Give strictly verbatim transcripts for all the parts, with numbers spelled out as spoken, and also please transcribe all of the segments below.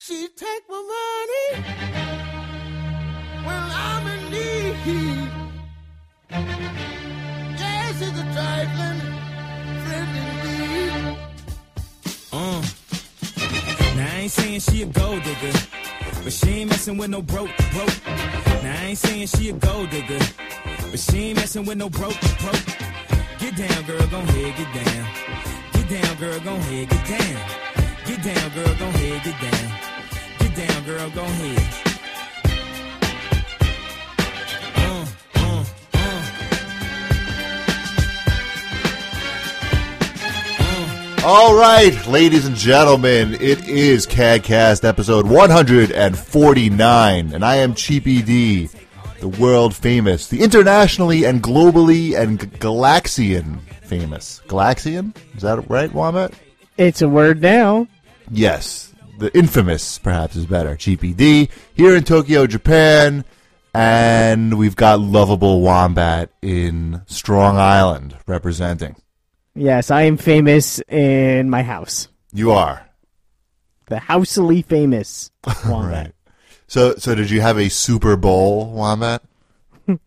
She take my money when I'm in need. Yes, it's a trifling friend indeed. Uh. Now I ain't saying she a gold digger, but she ain't messing with no broke, broke. Now I ain't saying she a gold digger, but she ain't messing with no broke, broke. Get down, girl, gon' ahead, get down. Get down, girl, gon' ahead, get down. Get down, girl, gon' ahead, get down. Get down, girl, gon' ahead. Uh, uh, uh. Uh. All right, ladies and gentlemen, it is CADcast episode one forty-nine, and I am Cheapy D, the world famous, the internationally and globally and Galaxian famous. Galaxian? Is that right, Wombat? It's a word now. Yes, the infamous, perhaps, is better. Cheapy D, here in Tokyo, Japan, and we've got lovable Wombat in Strong Island representing. Yes, I am famous in my house. You are. The housely famous Wombat. Right. So, so did you have a Super Bowl, Wombat? Who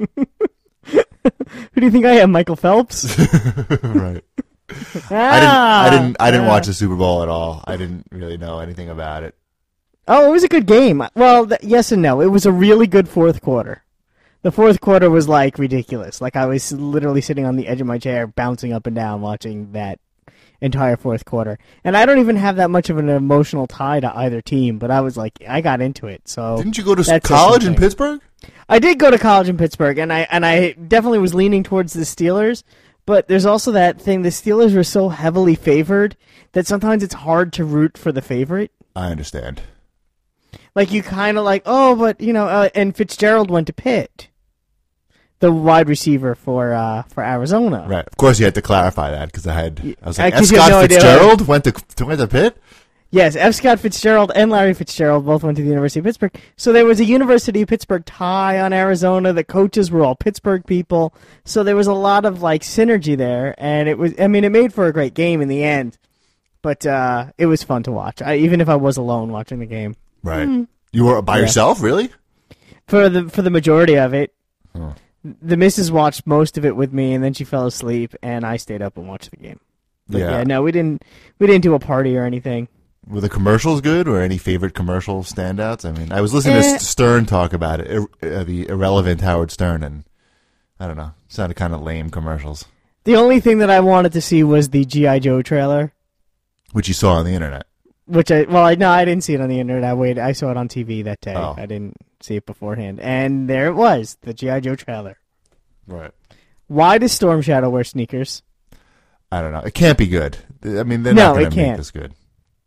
do you think I am, Michael Phelps? Right. Ah, I didn't. I didn't. I didn't ah. watch the Super Bowl at all. I didn't really know anything about it. Oh, it was a good game. Well, th- yes and no. It was a really good fourth quarter. The fourth quarter was, like, ridiculous. Like, I was literally sitting on the edge of my chair, bouncing up and down, watching that entire fourth quarter. And I don't even have that much of an emotional tie to either team, but I was like, I got into it. So Didn't you go to s- that's college in something. Pittsburgh? I did go to college in Pittsburgh, and I and I definitely was leaning towards the Steelers. But there's also that thing: the Steelers were so heavily favored that sometimes it's hard to root for the favorite. I understand. Like you kind of like, oh, but you know, uh, and Fitzgerald went to Pitt, the wide receiver for uh, for Arizona. Right. Of course, you had to clarify that because I had. I was like, Uh, F. 'cause you have Scott no idea. Fitzgerald went to to went to Pitt. Yes, F. Scott Fitzgerald and Larry Fitzgerald both went to the University of Pittsburgh. So there was a University of Pittsburgh tie on Arizona. The coaches were all Pittsburgh people. So there was a lot of like synergy there, and it was. I mean, it made for a great game in the end. But uh, it was fun to watch, I, even if I was alone watching the game. Right. You were by Yeah. yourself, really? For the for the majority of it, Huh. the missus watched most of it with me, and then she fell asleep, and I stayed up and watched the game. But Yeah. yeah, no, we didn't. We didn't do a party or anything. Were the commercials good, or any favorite commercial standouts? I mean, I was listening Eh. to Stern talk about it, ir- uh, the irrelevant Howard Stern, and I don't know, sounded kind of lame commercials, The only thing that I wanted to see was the G I. Joe trailer. which you saw on the internet. Which I well, I no, I didn't see it on the internet. I waited. I saw it on T V that day. Oh. I didn't see it beforehand, and there it was, the G I. Joe trailer. Right. Why does Storm Shadow wear sneakers? I don't know. It can't be good. I mean, they're No, not going it to make can't. this good.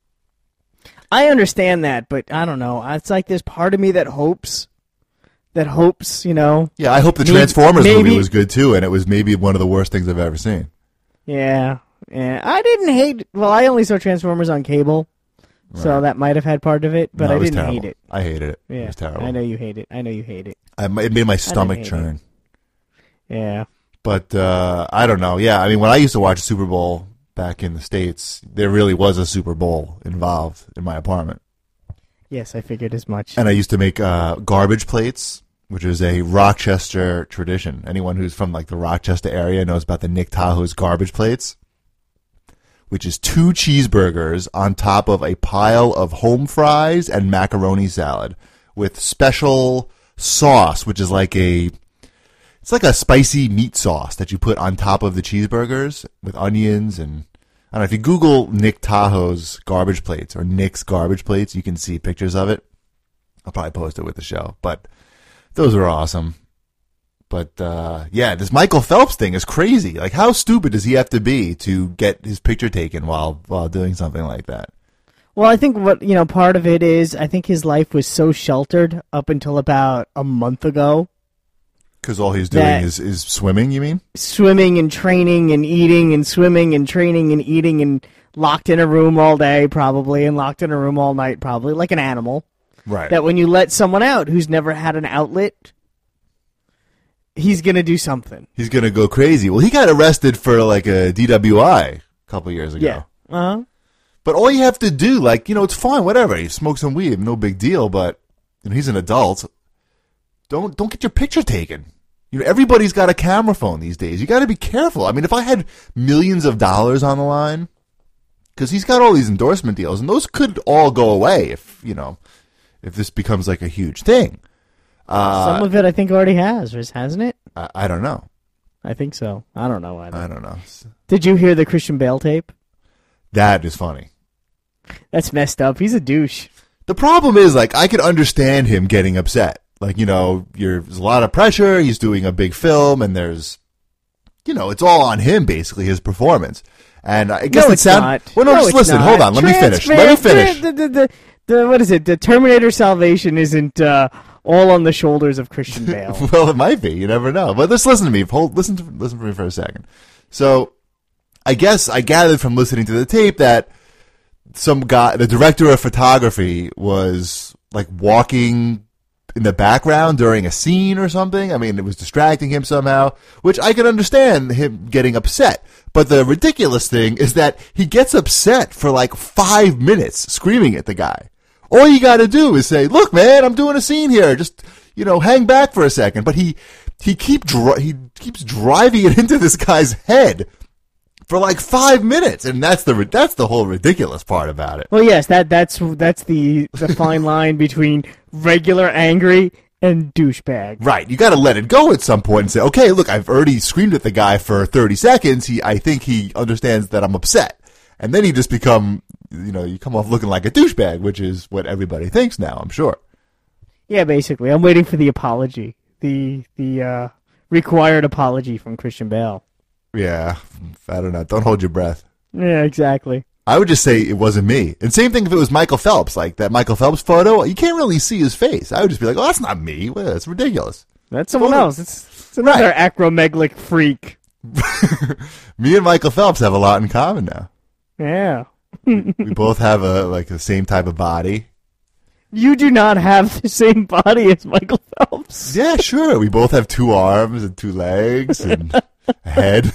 I understand that, but I don't know. It's like there's part of me that hopes, that hopes, you know. Yeah, I hope the Maybe- Transformers movie maybe- was good too, and it was maybe one of the worst things I've ever seen. Yeah, yeah. I didn't hate. Well, I only saw Transformers on cable, so Right. that might have had part of it, but No, I it was didn't terrible. hate it. I hated it. Yeah, It was terrible. I know you hate it. I know you hate it. I, it made my stomach hate it. churn. Yeah. But uh, I don't know. Yeah, I mean, when I used to watch Super Bowl back in the States, there really was a Super Bowl involved in my apartment. Yes, I figured as much. And I used to make uh, garbage plates, which is a Rochester tradition. Anyone who's from like the Rochester area knows about the Nick Tahoe's garbage plates, which is two cheeseburgers on top of a pile of home fries and macaroni salad with special sauce, which is like a it's like a spicy meat sauce that you put on top of the cheeseburgers with onions and I don't know, if you Google Nick Tahoe's garbage plates or Nick's garbage plates, you can see pictures of it. I'll probably post it with the show, but those are awesome. But, uh, yeah, this Michael Phelps thing is crazy. Like, how stupid does he have to be to get his picture taken while, while doing something like that? Well, I think what, you know, part of it is I think his life was so sheltered up until about a month ago. Because all he's doing That- is, is swimming, you mean? Swimming and training and eating and swimming and training and eating and locked in a room all day probably and locked in a room all night probably, like an animal. Right. That when you let someone out who's never had an outlet, he's going to do something. He's going to go crazy. Well, he got arrested for like a D W I a couple years ago. Yeah. Uh-huh. But all you have to do, like, you know, it's fine, whatever. You smoke some weed, no big deal. But you know, he's an adult. Don't don't get your picture taken. You know, everybody's got a camera phone these days. You got to be careful. I mean, if I had millions of dollars on the line, because he's got all these endorsement deals, and those could all go away if you know, if this becomes like a huge thing. Uh, Some of it, I think, already has, hasn't it? I, I don't know. I think so. I don't know either. I don't know. Did you hear the Christian Bale tape? That is funny. That's messed up. He's a douche. The problem is, like, I could understand him getting upset. Like, you know, you're, there's a lot of pressure. He's doing a big film, and there's, you know, it's all on him, basically, his performance. And I guess no, it it's sound, not. Well, no, no just it's listen. not. Hold on. Let me finish. Transfer- Let me finish. The, the, the, the, what is it? The Terminator Salvation isn't uh, all on the shoulders of Christian Bale. Well, it might be. You never know. But just listen to me. Hold, listen to listen to me for a second. So, I guess I gathered from listening to the tape that some guy, the director of photography, was like walking in the background during a scene or something. I mean, it was distracting him somehow, which I can understand him getting upset. But the ridiculous thing is that he gets upset for like five minutes screaming at the guy. All you got to do is say, "Look, man, I'm doing a scene here. Just, you know, hang back for a second." But he he keep dri- he keeps driving it into this guy's head for like five minutes, and that's the that's the whole ridiculous part about it. Well, yes, that that's that's the the fine line between regular angry and douchebag. Right, you got to let it go at some point and say, "Okay, look, I've already screamed at the guy for thirty seconds. He, I think he understands that I'm upset." And then you just become, you know, you come off looking like a douchebag, which is what everybody thinks now, I'm sure. Yeah, basically, I'm waiting for the apology, the the uh, required apology from Christian Bale. Yeah, I don't know. Don't hold your breath. Yeah, exactly. I would just say it wasn't me. And same thing if it was Michael Phelps, like that Michael Phelps photo. You can't really see his face. I would just be like, "Oh, that's not me. Well, that's ridiculous." That's someone Totally. else. It's, it's another Right. acromegalic freak. Me and Michael Phelps have a lot in common now. Yeah. We both have a like the same type of body. You do not have the same body as Michael Phelps. Yeah, sure. We both have two arms and two legs and a head.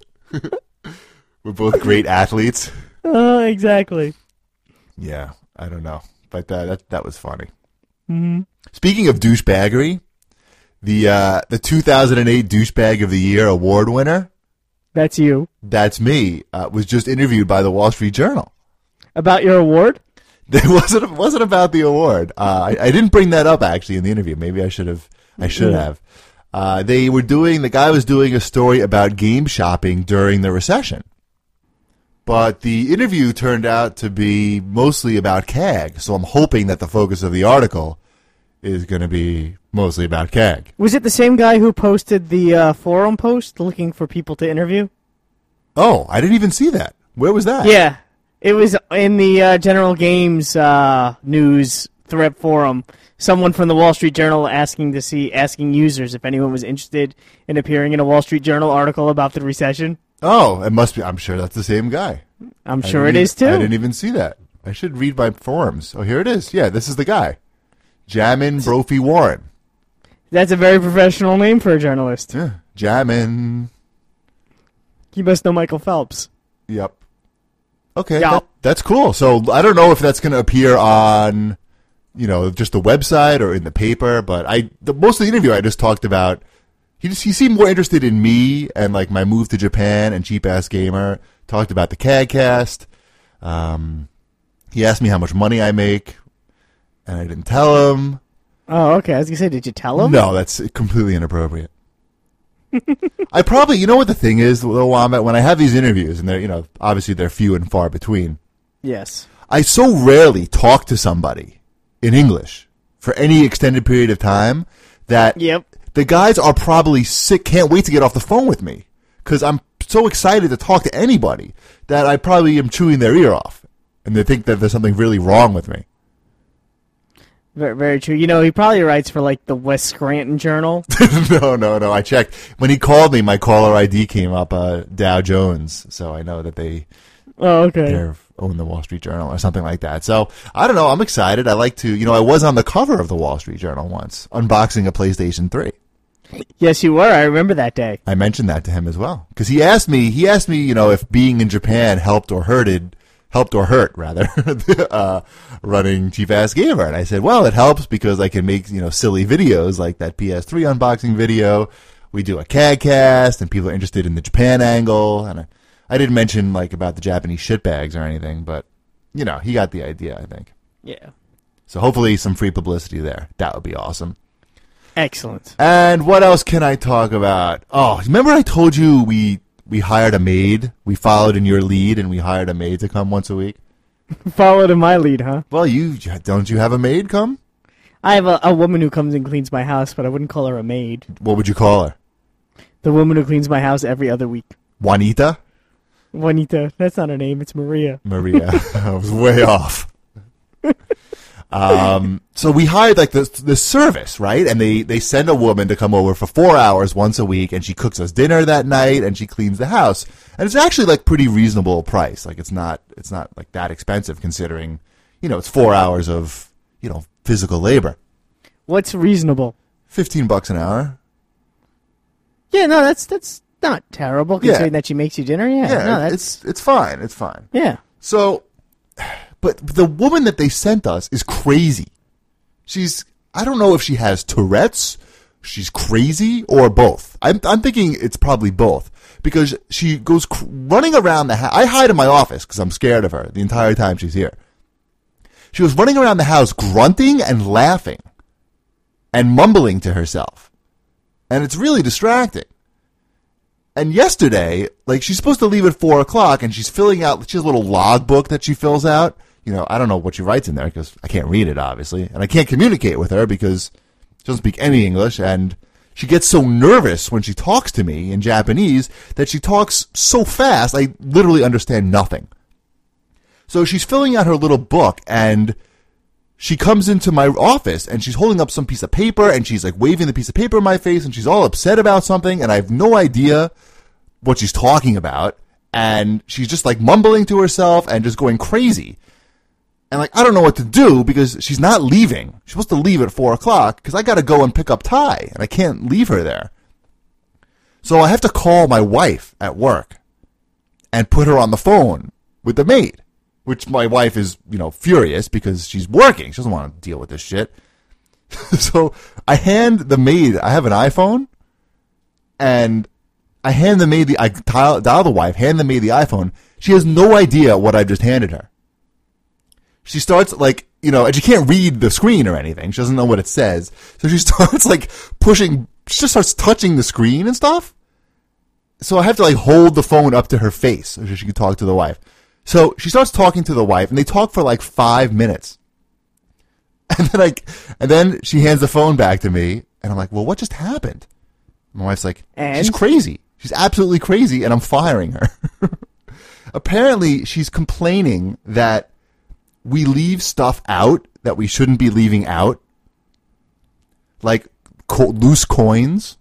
We're both great athletes. Uh, exactly. Yeah, I don't know, but uh, that that was funny. Mm-hmm. Speaking of douchebaggery, the uh, the two thousand eight Douchebag of the Year award winner, That's you. that's me, uh, was just interviewed by the Wall Street Journal. About your award? It wasn't it wasn't about the award. Uh, I, I didn't bring that up actually in the interview. Maybe I should have. I should have. Uh, they were doing. The guy was doing a story about game shopping during the recession, but the interview turned out to be mostly about C A G. So I'm hoping that the focus of the article is going to be mostly about C A G. Was it the same guy who posted the uh, forum post looking for people to interview? Oh, I didn't even see that. Where was that? Yeah. It was in the uh, General Games uh, news thread forum. Someone from the Wall Street Journal asking to see asking users if anyone was interested in appearing in a Wall Street Journal article about the recession. Oh, it must be. I'm sure that's the same guy. I'm I sure it didn't is even- too. I didn't even see that. I should read my forums. Oh, here it is. Yeah, this is the guy. Jamin Brophy Warren. That's a very professional name for a journalist. Yeah, Jamin. You must know Michael Phelps. Yep. Okay, Yeah. that- that's cool. So I don't know if that's going to appear on, you know, just the website or in the paper. But I, the, most of the interview I just talked about. He just he seemed more interested in me and like my move to Japan and Cheap Ass Gamer. Talked about the CAGcast. Um, he asked me how much money I make, and I didn't tell him. Oh, okay. I was gonna say, did you tell him? No, that's completely inappropriate. I probably, you know what the thing is, though, Wombat, when I have these interviews, and they're, you know, obviously they're few and far between, Yes. I so rarely talk to somebody in English for any extended period of time that Yep. the guys are probably sick, can't wait to get off the phone with me, because I'm so excited to talk to anybody that I probably am chewing their ear off, and they think that there's something really wrong with me. Very, very true. You know, he probably writes for like the West Scranton Journal. no, no, no. I checked. When he called me, my caller I D came up, uh, Dow Jones. So I know that they Oh, okay. they own the Wall Street Journal or something like that. So I don't know. I'm excited. I like to, you know, I was on the cover of the Wall Street Journal once, unboxing a PlayStation three. Yes, you were. I remember that day. I mentioned that to him as well because he asked me. He asked me, you know, if being in Japan helped or hurted helped or hurt rather uh, running Cheap Ass Gamer. And I said, well, it helps because I can make, you know, silly videos like that P S three unboxing video. We do a CADcast and people are interested in the Japan angle. And I, I didn't mention like about the Japanese shitbags or anything, but you know, he got the idea, I think. Yeah. So hopefully some free publicity there. That would be awesome. Excellent. And what else can I talk about? Oh, remember I told you we we hired a maid? We followed in your lead and we hired a maid to come once a week? Followed in my lead, huh? Well, you don't you have a maid come? I have a, a woman who comes and cleans my house, but I wouldn't call her a maid. What would you call her? The woman who cleans my house every other week. Juanita? Juanita. That's not her name. It's Maria. Maria. I was way off. Um, so we hired like this, this service, right? And they, they send a woman to come over for four hours once a week and she cooks us dinner that night and she cleans the house. And it's actually like pretty reasonable price. Like it's not, it's not like that expensive considering, you know, it's four hours of, you know, physical labor. What's reasonable? fifteen bucks an hour. Yeah, no, that's, that's not terrible considering Yeah. that she makes you dinner. Yeah, Yeah, no, that's, it's, it's fine. It's fine. yeah. So, but the woman that they sent us is crazy. She's, I don't know if she has Tourette's, she's crazy, or both. I'm, I'm thinking it's probably both. Because she goes cr- running around the house. I hide in my office because I'm scared of her the entire time she's here. She was running around the house grunting and laughing and mumbling to herself. And it's really distracting. And yesterday, like, she's supposed to leave at four o'clock, and she's filling out, she has a little log book that she fills out. You know, I don't know what she writes in there, because I can't read it, obviously. And I can't communicate with her, because she doesn't speak any English, and she gets so nervous when she talks to me in Japanese that she talks so fast, I literally understand nothing. So she's filling out her little book, and she comes into my office, and she's holding up some piece of paper, and she's, like, waving the piece of paper in my face, and she's all upset about something, and I have no idea what she's talking about, and she's just, like, mumbling to herself and just going crazy. And, like, I don't know what to do because she's not leaving. She's supposed to leave at four o'clock because I got to go and pick up Ty, and I can't leave her there. So I have to call my wife at work and put her on the phone with the maid, which my wife is, you know, furious because she's working. She doesn't want to deal with this shit. So I hand the maid, I have an iPhone, and I hand the maid the, I dial, dial the wife, hand the maid the iPhone. She has no idea what I just handed her. She starts, like, you know, and she can't read the screen or anything. She doesn't know what it says. So she starts, like, pushing, she just starts touching the screen and stuff. So I have to, like, hold the phone up to her face so she can talk to the wife. So she starts talking to the wife, and they talk for, like, five minutes. And then, like, and then she hands the phone back to me, and I'm like, well, what just happened? My wife's like, And? she's crazy. She's absolutely crazy, and I'm firing her. Apparently, she's complaining that we leave stuff out that we shouldn't be leaving out, like co- loose coins.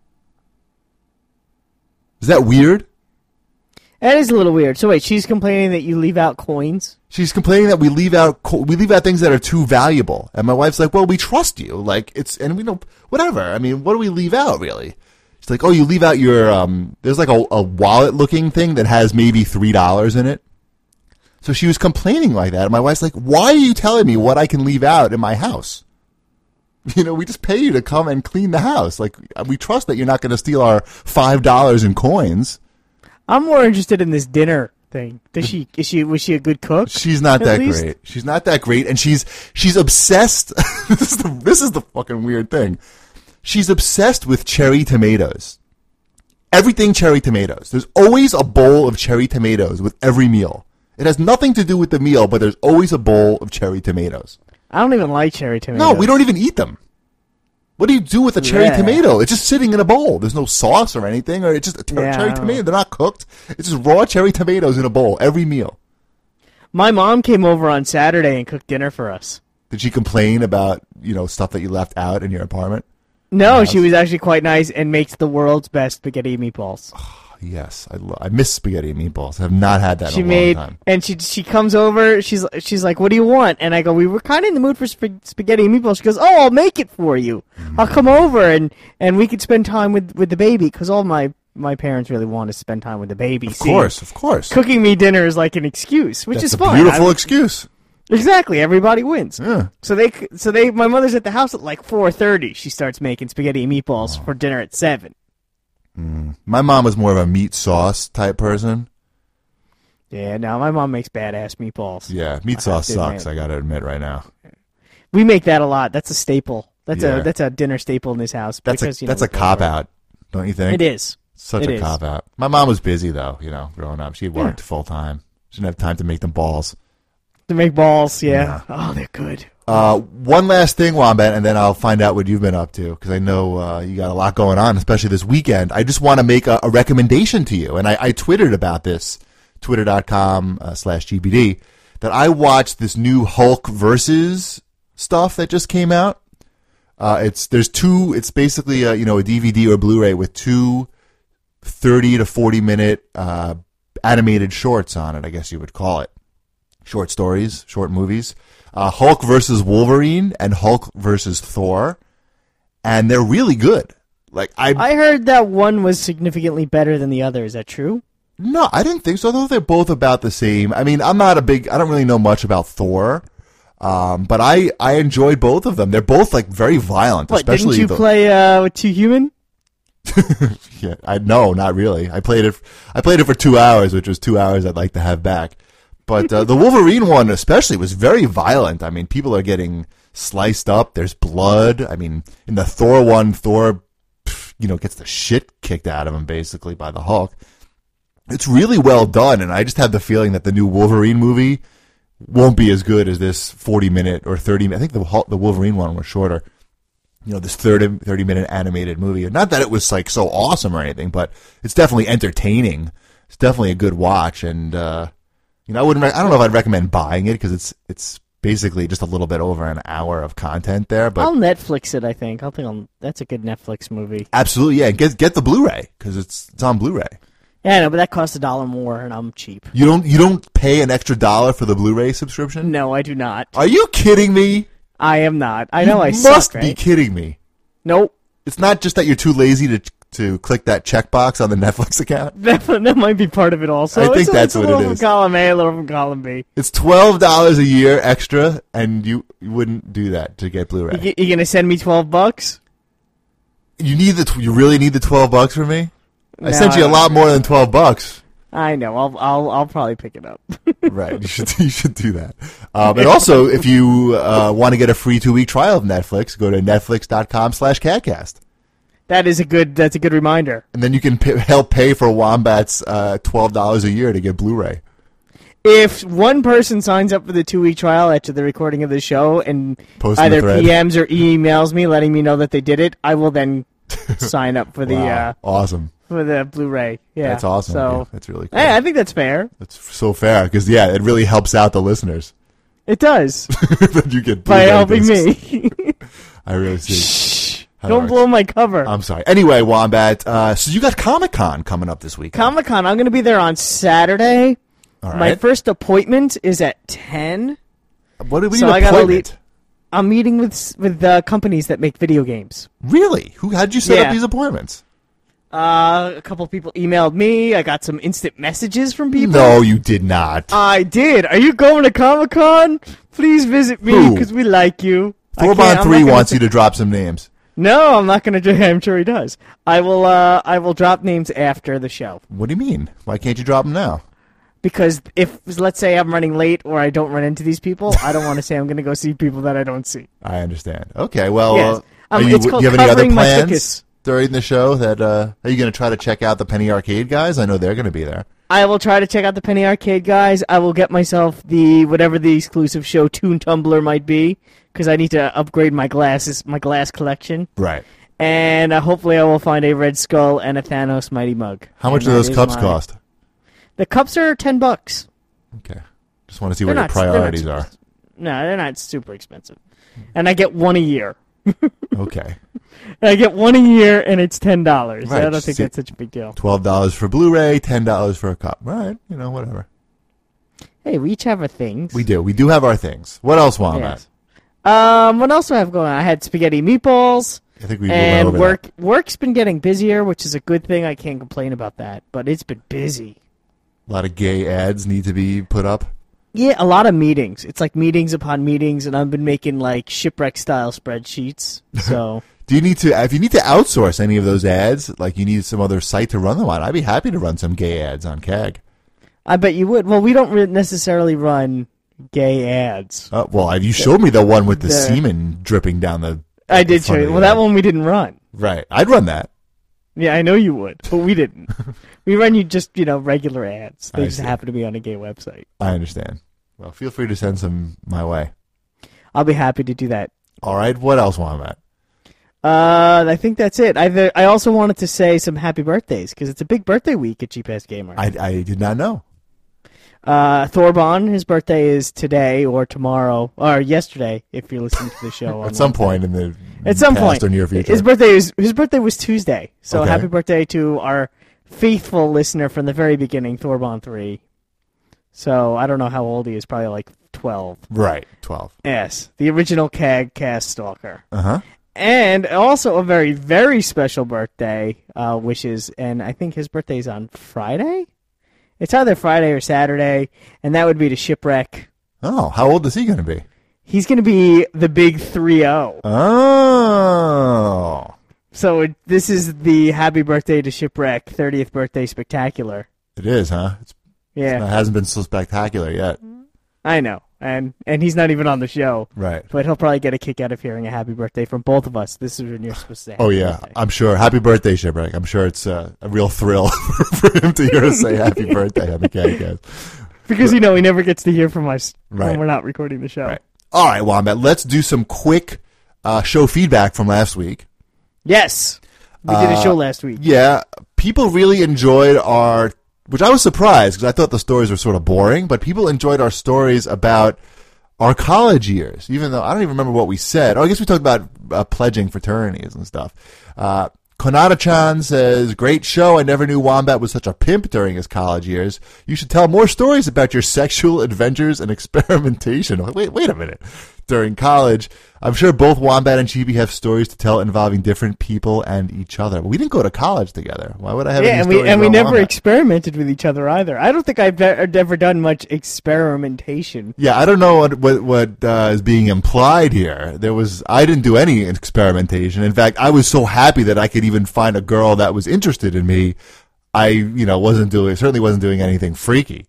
Is that weird? That is a little weird. So wait, she's complaining that you leave out coins? She's complaining that we leave out co- we leave out things that are too valuable, and my wife's like, "Well, we trust you, like it's and we know whatever. I mean, what do we leave out really?" She's like, "Oh, you leave out your um." There's like a, a wallet-looking thing that has maybe three dollars in it. So she was complaining like that. And my wife's like, why are you telling me what I can leave out in my house? You know, we just pay you to come and clean the house. Like, we trust that you're not going to steal our five dollars in coins. I'm more interested in this dinner thing. Does she, is she, was she a good cook? She's not At that least? great. She's not that great. And she's, she's obsessed. this is the, this is the fucking weird thing. She's obsessed with cherry tomatoes. Everything cherry tomatoes. There's always a bowl of cherry tomatoes with every meal. It has nothing to do with the meal, but there's always a bowl of cherry tomatoes. I don't even like cherry tomatoes. No, we don't even eat them. What do you do with a cherry Yeah. tomato? It's just sitting in a bowl. There's no sauce or anything, or it's just a ter- Yeah, I cherry don't tomato. know. They're not cooked. It's just raw cherry tomatoes in a bowl every meal. My mom came over on Saturday and cooked dinner for us. Did she complain about, you know, stuff that you left out in your apartment? No, Yes. she was actually quite nice and makes the world's best spaghetti and meatballs. Yes, I, lo- I miss spaghetti and meatballs. I have not had that She in a made, long time. and she she comes over. She's she's like, "What do you want?" And I go, "We were kind of in the mood for sp- spaghetti and meatballs." She goes, "Oh, I'll make it for you. Mm-hmm. I'll come over and, and we could spend time with, with the baby because all my my parents really want to spend time with the baby. Of course, of course. Cooking me dinner is like an excuse, which That's is a fine. beautiful I- excuse. Exactly. Everybody wins. Yeah. So they, so they, my mother's at the house at like four thirty. She starts making spaghetti and meatballs for dinner at seven. My mom was more of a meat sauce type person. Yeah. Now my mom makes badass meatballs. Yeah, meat I sauce have to admit. sucks. I got to admit right now. We make that a lot. That's a staple. That's Yeah. a that's a dinner staple in this house. That's because, a you know, that's a we go cop for it. out, don't you think? It is. Such It a is. cop out. My mom was busy though. You know, growing up, she worked full time. She didn't have time to make them balls. To make balls, yeah. Oh, they're good. Uh, one last thing, Wombat, and then I'll find out what you've been up to because I know uh, you got a lot going on, especially this weekend. I just want to make a, a recommendation to you, and I, I twittered about this, twitter.com uh, slash GBD, that I watched this new Hulk versus stuff that just came out. Uh, it's there's two. It's basically a, you know a D V D or Blu-ray with two thirty to forty minute uh, animated shorts on it. I guess you would call it. Short stories, short movies. Uh, Hulk versus Wolverine and Hulk versus Thor, and they're really good. Like I, I heard that one was significantly better than the other. Is that true? no, I didn't think so. I thought they're both about the same. I mean, I'm not a big. I don't really know much about Thor, um, but I I enjoyed both of them. They're both like very violent, What, especially didn't you the, play uh, with Two Human? Yeah, I no, not really. I played it. I played it for two hours, which was two hours I'd like to have back. But uh, the Wolverine one, especially, was very violent. I mean, people are getting sliced up. There's blood. I mean, in the Thor one, Thor, pff, you know, gets the shit kicked out of him basically by the Hulk. It's really well done, and I just have the feeling that the new Wolverine movie won't be as good as this forty minute or thirty. I think the Hulk, the Wolverine one was shorter. You know, this thirty, thirty minute animated movie. Not that it was like so awesome or anything, but it's definitely entertaining. It's definitely a good watch, and uh, you know, I wouldn't. Re- I don't know if I'd recommend buying it because it's it's basically just a little bit over an hour of content there. But I'll Netflix it. I think. I'll think I'll, that's a good Netflix movie. absolutely, yeah, get get the Blu-ray because it's it's on Blu-ray. Yeah, no, but that costs a dollar more, and I'm cheap. You don't you don't pay an extra dollar for the Blu-ray subscription? No, I do not. Are you kidding me? I am not. I know you I must suck, be right? kidding me. Nope. It's not just that you're too lazy to to click that checkbox on the Netflix account. That, that might be part of it also. I think it's, a- that's it's a what it little is. from column A, a little from column B. It's twelve dollars a year extra, and you, you wouldn't do that to get Blu-ray. You, you gonna send me twelve bucks? You need the tw- you really need the twelve bucks from me? I No, sent you I a don't. lot more than twelve bucks. I know. I'll I'll I'll probably pick it up. Right, you should you should do that. Um, and also, if you uh, want to get a free two week trial of Netflix, go to netflix dot com slash catcast, That is a good. That's a good reminder. and then you can p- help pay for Wombat's uh, twelve dollars a year to get Blu-ray. If one person signs up for the two week trial after the recording of the show and Post in the either thread. P Ms or emails me letting me know that they did it, I will then sign up for the Wow, uh, awesome! for the Blu-ray. Yeah, That's awesome. So Yeah, that's really cool. hey, I think that's fair. That's so fair because yeah, it really helps out the listeners It does that you get by Blu-ray helping discs. me. I really see. How it Don't works. blow my cover. I'm sorry. Anyway, Wombat, uh, so you got Comic-Con coming up this weekend. Comic Con. I'm going to be there on Saturday. All My right. first appointment is at ten. What do we so need I an gotta appointment? leave- I'm meeting with with uh, companies that make video games. Really? Who? How'd you set Yeah. up these appointments? Uh, a couple people emailed me. I got some instant messages from people. No, you did not. I did. Are you going to Comic Con? Please visit me Who? because we like you. I Thorbon can't- I'm three not gonna wants say- you to drop some names. No, I'm not going to do. I'm sure he does. I will. Uh, I will drop names after the show What do you mean? Why can't you drop them now? because if let's say I'm running late or I don't run into these people, I don't want to say I'm going to go see people that I don't see. I understand. Okay, well, Yes. uh, Um, are you, it's do called you have any other covering my plans tickets. during the show? That uh, are you going to try to check out the Penny Arcade guys? I know they're going to be there. I will try to check out the Penny Arcade guys. I will get myself the whatever the exclusive show Toon Tumbler might be because I need to upgrade my glasses, my glass collection, Right. and uh, hopefully I will find a Red Skull and a Thanos Mighty Mug. How much And do that those is cups my- cost? The cups are ten bucks. Okay. Just want to see They're what your not- they're not priorities super- are. No, they're not super expensive, and I get one a year. Okay. I get one a year, and it's ten dollars. Right, I don't just think see- that's such a big deal. Twelve dollars for Blu-ray, ten dollars for a cup. Right. You know, whatever. Hey, we each have our things. We do. We do have our things. What else, Wombat? Yes. Um, what else do I have going on? I had spaghetti meatballs. I think we went And over work that. work's been getting busier, which is a good thing. I can't complain about that, but it's been busy. A lot of gay ads need to be put up. Yeah, a lot of meetings. It's like meetings upon meetings, and I've been making like shipwreck style spreadsheets. So Do you need to, if you need to outsource any of those ads, like you need some other site to run them on, I'd be happy to run some gay ads on C A G. I bet you would. Well, we don't re- necessarily run gay ads. Uh, well, you showed me the one with the, the- semen dripping down the. I the did show front you. of the Well, that ad. one we didn't run. Right. I'd run that. Yeah, I know you would, but we didn't. We run you just, you know, regular ads. They I just see. happen to be on a gay website. I understand. Well, feel free to send some my way. I'll be happy to do that. All right. What else, Wombat? Uh, I think that's it. I I also wanted to say some happy birthdays because it's a big birthday week at Cheap Ass Gamer. I, I did not know. Uh, Thorbon, his birthday is today or tomorrow or yesterday. If you're listening to the show, on At some Wednesday. point in the At some past point, or near future. his birthday is his birthday was Tuesday. So Okay. happy birthday to our faithful listener from the very beginning, Thorbon three. So I don't know how old he is. Probably like twelve. Right. twelve. Yes, the original C A G cast stalker. Uh huh. And also a very, very special birthday uh, wishes, and I think his birthday's on Friday? It's either Friday or Saturday, and that would be to Shipwreck. Oh, how old is he going to be? He's going to be the big three oh. Oh. So it, this is the happy birthday to Shipwreck, thirtieth birthday spectacular. It is, huh? It's, Yeah, It hasn't been so spectacular yet. I know. And and he's not even on the show. Right. But he'll probably get a kick out of hearing a happy birthday from both of us. This is when you're supposed to say Oh, happy yeah. birthday. I'm sure. Happy birthday, Shipwreck. I'm sure it's uh, a real thrill for him to hear us say happy birthday on the Catcast. Because, you know, he never gets to hear from us Right. when we're not recording the show. Right. All right, Wombat. Let's do some quick uh, show feedback from last week. Yes. We did a Uh, show last week. Yeah, people really enjoyed our, which I was surprised because I thought the stories were sort of boring, but people enjoyed our stories about our college years, even though I don't even remember what we said. Oh, I guess we talked about uh, pledging fraternities and stuff. Uh, Konata-chan says, great show. I never knew Wombat was such a pimp during his college years. You should tell more stories about your sexual adventures and experimentation. Wait, wait a minute. During college, I'm sure both Wombat and Chibi have stories to tell involving different people and each other. But we didn't go to college together. Why would I have Yeah, any and we stories and we about never Wombat? experimented with each other either. I don't think I've e- ever done much experimentation. Yeah, I don't know what what, what uh, is being implied here. There was I didn't do any experimentation. In fact, I was so happy that I could even find a girl that was interested in me. I, you know, wasn't doing certainly wasn't doing anything freaky.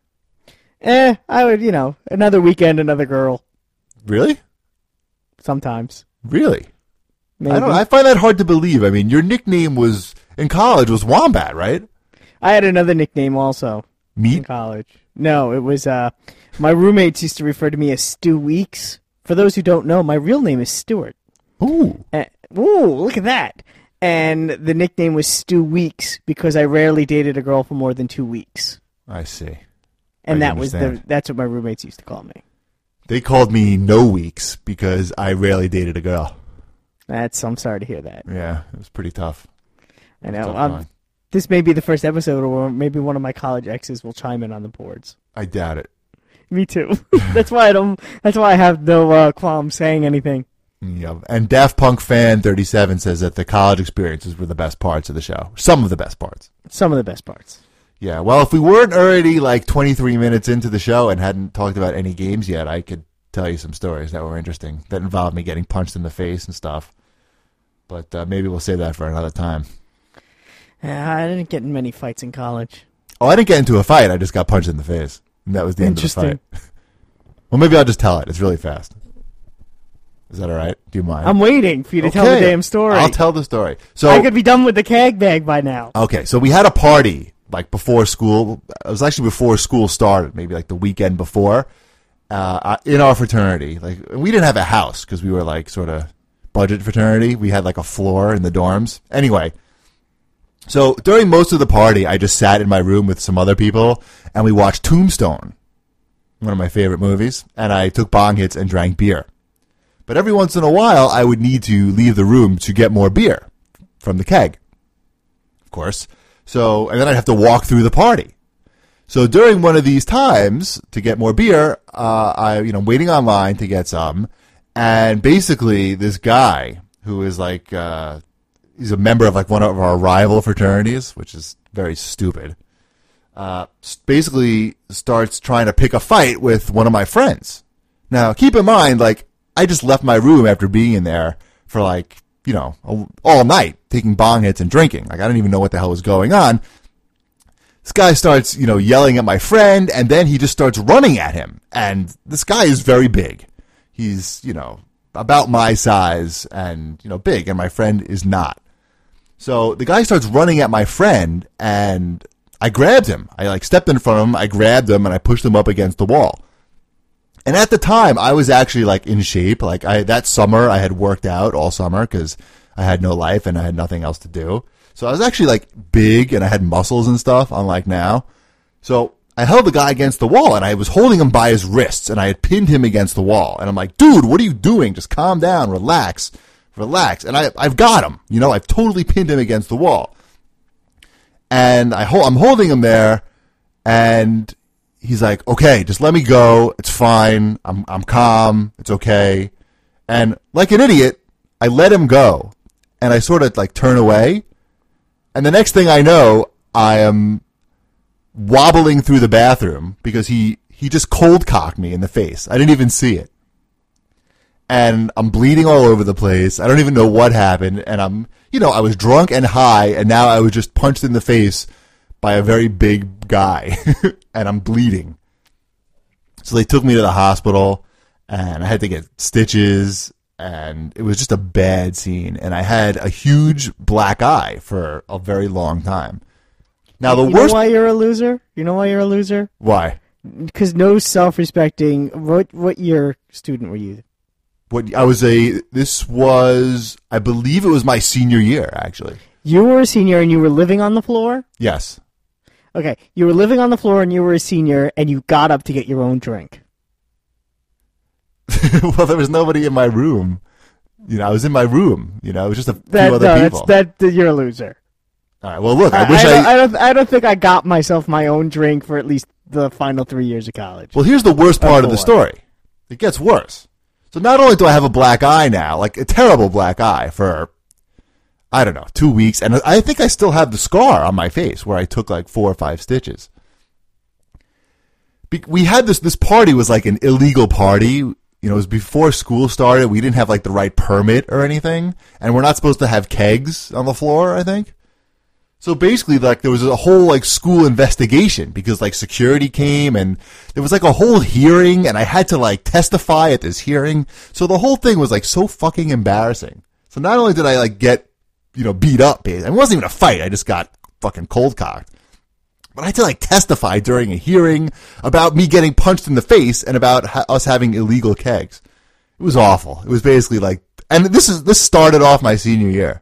Eh, I would, you know, another weekend, another girl. Really? Sometimes, Really? maybe. I don't I find that hard to believe. I mean, your nickname was in college was Wombat, right? I had another nickname also in Meat? college. No, it was uh, my roommates used to refer to me as Stu Weeks. For those who don't know, my real name is Stuart. Ooh. Uh, ooh, look at that! And the nickname was Stu Weeks because I rarely dated a girl for more than two weeks. I see. And I that was the understand. that's what my roommates used to call me. They called me No Weeks because I rarely dated a girl. That's I'm sorry to hear that. Yeah, it was pretty tough. I know. Tough Um, going. this may be the first episode where maybe one of my college exes will chime in on the boards. I doubt it. Me too. that's why I don't. That's why I have no uh, qualms saying anything. Yeah, and Daft Punk fan thirty-seven says that the college experiences were the best parts of the show. Some of the best parts. Some of the best parts. Yeah, well, if we weren't already like twenty-three minutes into the show and hadn't talked about any games yet, I could tell you some stories that were interesting, that involved me getting punched in the face and stuff. But uh, maybe we'll save that for another time. Yeah, I didn't get in many fights in college. Oh, I didn't get into a fight. I just got punched in the face. And that was the end of the Interesting. fight. Well, maybe I'll just tell it. It's really fast. Is that all right? Do you mind? I'm waiting for you to tell the Okay. damn story. I'll tell the story. So I could be done with the keg bag by now. Okay, so we had a party like before school. It was actually before school started, maybe like the weekend before, uh, in our fraternity. Like we didn't have a house because we were like sort of budget fraternity. We had like a floor in the dorms. Anyway, so during most of the party, I just sat in my room with some other people and we watched Tombstone, one of my favorite movies, and I took bong hits and drank beer. But every once in a while, I would need to leave the room to get more beer from the keg, of course. So, and then I'd have to walk through the party. So during one of these times to get more beer, uh, I, you know, waiting online to get some, and basically this guy who is like, uh, he's a member of like one of our rival fraternities, which is very stupid. Uh, basically starts trying to pick a fight with one of my friends. Now, keep in mind, like, I just left my room after being in there for like, you know, all night, taking bong hits and drinking. Like, I didn't even know what the hell was going on. This guy starts, you know, yelling at my friend, and then he just starts running at him. And this guy is very big. He's, you know, about my size and, you know, big, and my friend is not. So the guy starts running at my friend, and I grabbed him. I like stepped in front of him, I grabbed him, and I pushed him up against the wall. And at the time, I was actually like in shape. Like I that summer, I had worked out all summer because I had no life and I had nothing else to do. So I was actually like big and I had muscles and stuff, unlike now. So I held the guy against the wall and I was holding him by his wrists and I had pinned him against the wall. And I'm like, dude, what are you doing? Just calm down, relax, relax. And I, I've got him. You know, I've totally pinned him against the wall. And I hold, I'm holding him there, and he's like, okay, just let me go. It's fine. I'm I'm calm. It's okay. And like an idiot, I let him go. And I sort of like turn away. And the next thing I know, I am wobbling through the bathroom because he, he just cold cocked me in the face. I didn't even see it. And I'm bleeding all over the place. I don't even know what happened. And I'm, you know, I was drunk and high, and now I was just punched in the face by a very big guy. And I'm bleeding. So they took me to the hospital, and I had to get stitches, and it was just a bad scene. And I had a huge black eye for a very long time. Now the you worst. know why you're a loser? You know why you're a loser? Why? Because no self-respecting. What what year student were you? What I was a. This was, I believe, it was my senior year. Actually, You were a senior and you were living on the floor? yes. Okay, you were living on the floor and you were a senior and you got up to get your own drink. Well, there was nobody in my room. You know, I was in my room. You know, it was just a few That, other no, people. that's, that, you're a loser. All right. Well, look, I, I, wish I, I. don't, I don't. I don't think I got myself my own drink for at least the final three years of college. Well, here's the worst part of the four. story. It gets worse. So not only do I have a black eye now, like a terrible black eye for, I don't know, two weeks, and I think I still have the scar on my face where I took like four or five stitches. Be- we had this. This party was like an illegal party. You know, it was before school started. We didn't have like the right permit or anything, and we're not supposed to have kegs on the floor, I think. So basically, like, there was a whole, like, school investigation because, like, security came and there was, like, a whole hearing and I had to, like, testify at this hearing. So the whole thing was, like, so fucking embarrassing. So not only did I, like, get, you know, beat up, it wasn't even a fight. I just got fucking cold cocked. But I had to, like, testify during a hearing about me getting punched in the face and about ha- us having illegal kegs. It was awful. It was basically, like, and this is, this started off my senior year.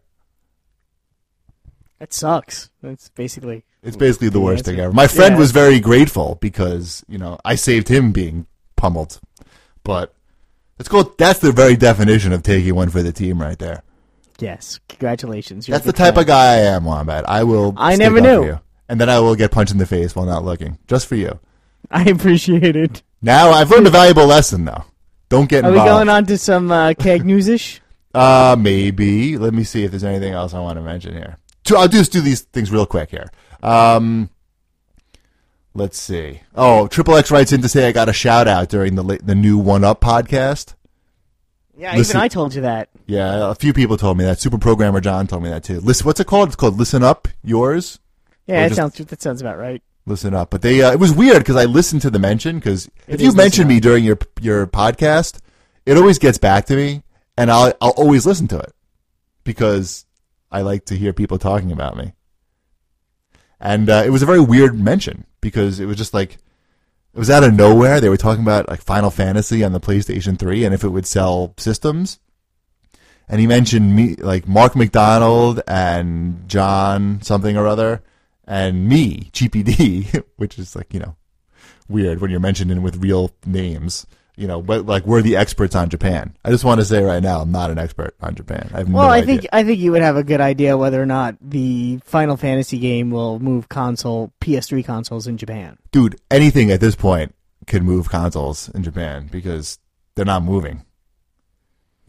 That sucks. That's basically. It's basically the worst answer. thing ever. My friend Yeah. was very grateful because, you know, I saved him being pummeled. But let's go. That's the very definition of taking one for the team right there. Yes. Congratulations. You're That's a the good type friend. of guy I am, Wombat. I will. I stick never up knew. for you. And then I will get punched in the face while not looking, just for you. I appreciate it. Now I've learned a valuable lesson, though. Don't get Are we involved. going on to some uh, keg news-ish? Uh, maybe. Let me see if there's anything else I want to mention here. Two, I'll just do these things real quick here. Um, let's see. Oh, Triple X writes in to say I got a shout out during the la- the new One Up podcast. Yeah, Listen- even I told you that. Yeah, a few people told me that. Super Programmer John told me that too. Listen, what's it called? It's called Listen Up. Yours? Yeah, Or that just- sounds that sounds about right. Listen Up. But they, uh, it was weird because I listened to the mention because if It you is mention Listen me Up. during your your podcast, it always gets back to me, and I'll I'll always listen to it because I like to hear people talking about me. And uh, it was a very weird mention because it was just like it was out of nowhere. They were talking about like Final Fantasy on the PlayStation three and if it would sell systems. And he mentioned me, like Mark McDonald and John something or other, and me, G P D, which is like, you know, weird when you're mentioned with real names. You know, but like we're the experts on Japan. I just want to say right now, I'm not an expert on Japan. I have Well, no I idea. think I think you would have a good idea whether or not the Final Fantasy game will move console P S three consoles in Japan. Dude, anything at this point can move consoles in Japan because they're not moving.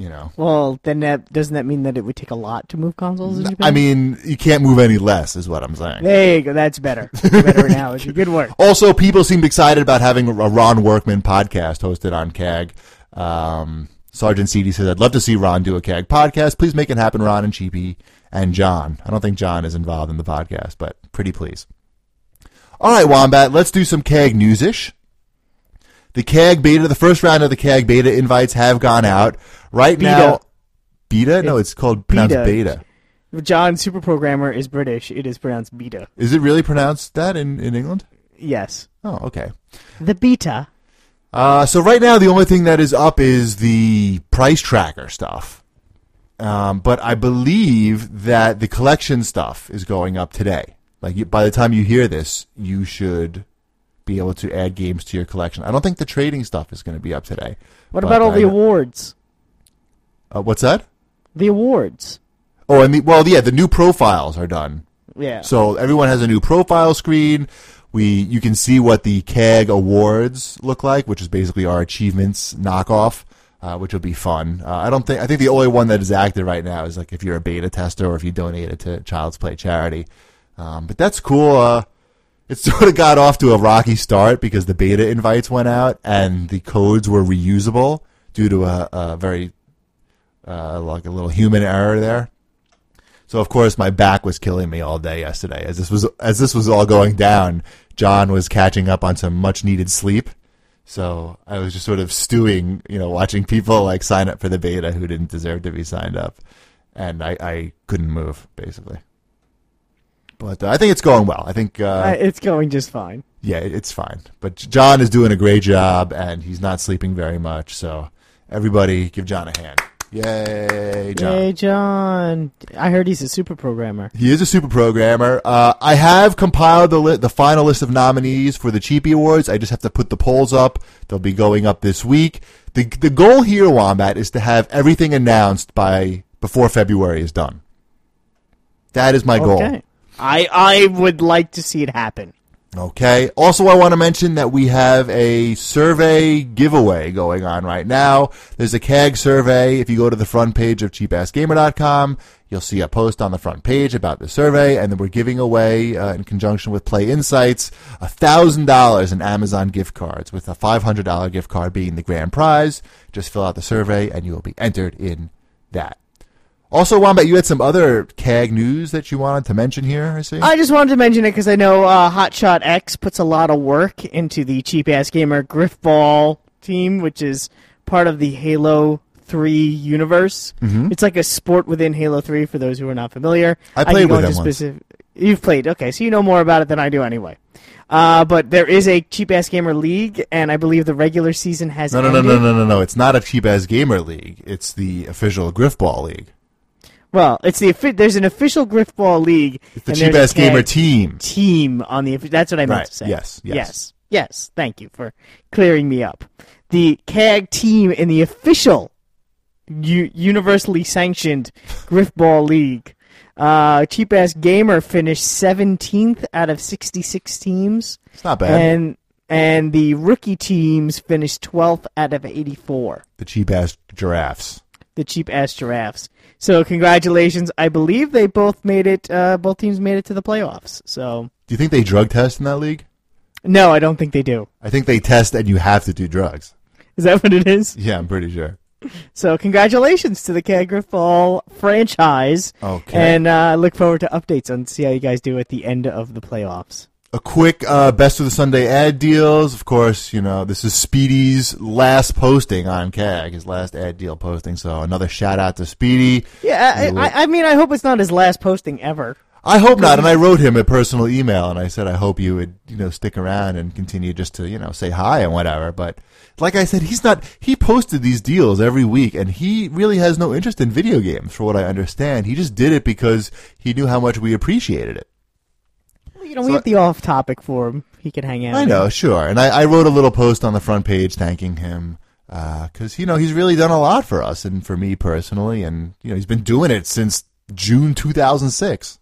you know. Well, then that doesn't that mean that it would take a lot to move consoles in Japan? I mean, you can't move any less, is what I'm saying. There you go. That's better. That's a better analogy. Good work. Also, people seemed excited about having a Ron Workman podcast hosted on C A G. Um, Sergeant C D says, I'd love to see Ron do a C A G podcast. Please make it happen, Ron and Cheapy and John. I don't think John is involved in the podcast, but pretty please. All right, Wombat, let's do some C A G news-ish. The C A G beta, the first round of the C A G beta invites have gone out. Right Beta. now, beta? No, it's called pronounced Beta. beta. John, super programmer, is British. It is pronounced beta. Is it really pronounced that in, in England? Yes. Oh, okay. The beta. Uh, so right now, the only thing that is up is the price tracker stuff. Um, but I believe that the collection stuff is going up today. Like you, by the time you hear this, you should be able to add games to your collection. I don't think the trading stuff is going to be up today. What about all I, the awards? Uh, what's that? The awards. Oh, and the, well, yeah, the new profiles are done. Yeah. So everyone has a new profile screen. We you can see what the C A G awards look like, which is basically our achievements knockoff, uh, which will be fun. Uh, I don't think I think the only one that is active right now is like if you're a beta tester or if you donate it to Child's Play charity. Um, but that's cool. Uh, it sort of got off to a rocky start because the beta invites went out and the codes were reusable due to a, a very uh, like a little human error there. So of course my back was killing me all day yesterday as this was as this was all going down. John was catching up on some much needed sleep, so I was just sort of stewing, you know, watching people like sign up for the beta who didn't deserve to be signed up, and I, I couldn't move basically. But uh, I think it's going well. I think uh, uh, it's going just fine. Yeah, it, it's fine. But John is doing a great job, and he's not sleeping very much. So everybody, give John a hand. Yay, John. Yay, John. I heard he's a super programmer. He is a super programmer. Uh, I have compiled the li- the final list of nominees for the Cheapy Awards. I just have to put the polls up. They'll be going up this week. The the goal here, Wombat, is to have everything announced by before February is done. That is my goal. Okay. I I would like to see it happen. Okay. Also, I want to mention that we have a survey giveaway going on right now. There's a C A G survey. If you go to the front page of cheap ass gamer dot com, you'll see a post on the front page about the survey, and then we're giving away, uh, in conjunction with Play Insights, one thousand dollars in Amazon gift cards, with a five hundred dollars gift card being the grand prize. Just fill out the survey, and you will be entered in that. Also, Wombat, you had some other C A G news that you wanted to mention here, I see. I just wanted to mention it because I know uh, Hotshot X puts a lot of work into the Cheap Ass Gamer Griffball team, which is part of the Halo three universe. Mm-hmm. It's like a sport within Halo three, for those who are not familiar. I played can go with into them once. specific- You've played, okay, so you know more about it than I do anyway. Uh, but there is a Cheap Ass Gamer League, and I believe the regular season has No, no, no, ended. no, no, no, no. It's not a Cheap Ass Gamer League. It's the official Griffball League. Well, it's the offi- there's an official Griffball League. It's the and Cheap there's a Ass Gamer C A G team. Team on the. That's what I meant Right. to say. Yes, yes. Yes. Yes. Thank you for clearing me up. The C A G team in the official, u- universally sanctioned Griffball League. Uh, Cheap Ass Gamer finished seventeenth out of sixty-six teams, It's not bad. and and the rookie teams finished twelfth out of eighty-four. the Cheap Ass Giraffes. The Cheap Ass Giraffes. So congratulations! I believe they both made it. Uh, both teams made it to the playoffs. So Do you think they drug test in that league? no, I don't think they do. I think they test and you have to do drugs. Is that what it is? Yeah, I'm pretty sure. So congratulations to the C A G Griffball franchise. Okay. And uh, I look forward to updates on see how you guys do at the end of the playoffs. A quick uh, best of the Sunday ad deals. Of course, you know, this is Speedy's last posting on C A G, his last ad deal posting. So another shout out to Speedy. Yeah, I, You will- I, I mean, I hope it's not his last posting ever. I hope not. And I wrote him a personal email and I said, I hope you would, you know, stick around and continue just to, you know, say hi and whatever. But like I said, he's not, he posted these deals every week and he really has no interest in video games for what I understand. He just did it because he knew how much we appreciated it. You know, So we I- have the off topic for him. He can hang out. I know, sure. And I, I wrote a little post on the front page thanking him because, you know, he's really done a lot for us and for me personally. And, you know, he's been doing it since June two thousand six.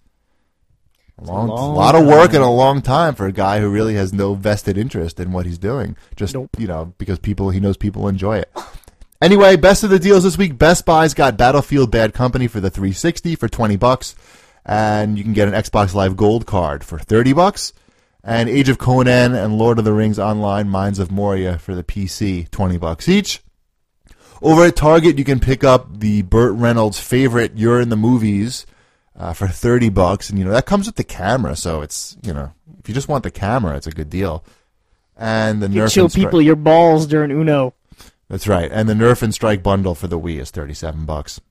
A long, long lot of work time. and a long time for a guy who really has no vested interest in what he's doing. Just, Nope. you know, because people, he knows people enjoy it. Anyway, best of the deals this week. Best Buy's got Battlefield Bad Company for the three sixty for twenty bucks, and you can get an Xbox Live Gold card for thirty bucks, and Age of Conan and Lord of the Rings Online Mines of Moria for the P C, twenty bucks each. Over at Target, you can pick up the Burt Reynolds favorite You're in the Movies uh, for thirty bucks, and you know that comes with the camera, so it's, you know, if you just want the camera, it's a good deal. And the You Nerf show and Stri- people your balls during Uno. That's right. And the Nerf and Strike bundle for the Wii is thirty-seven bucks.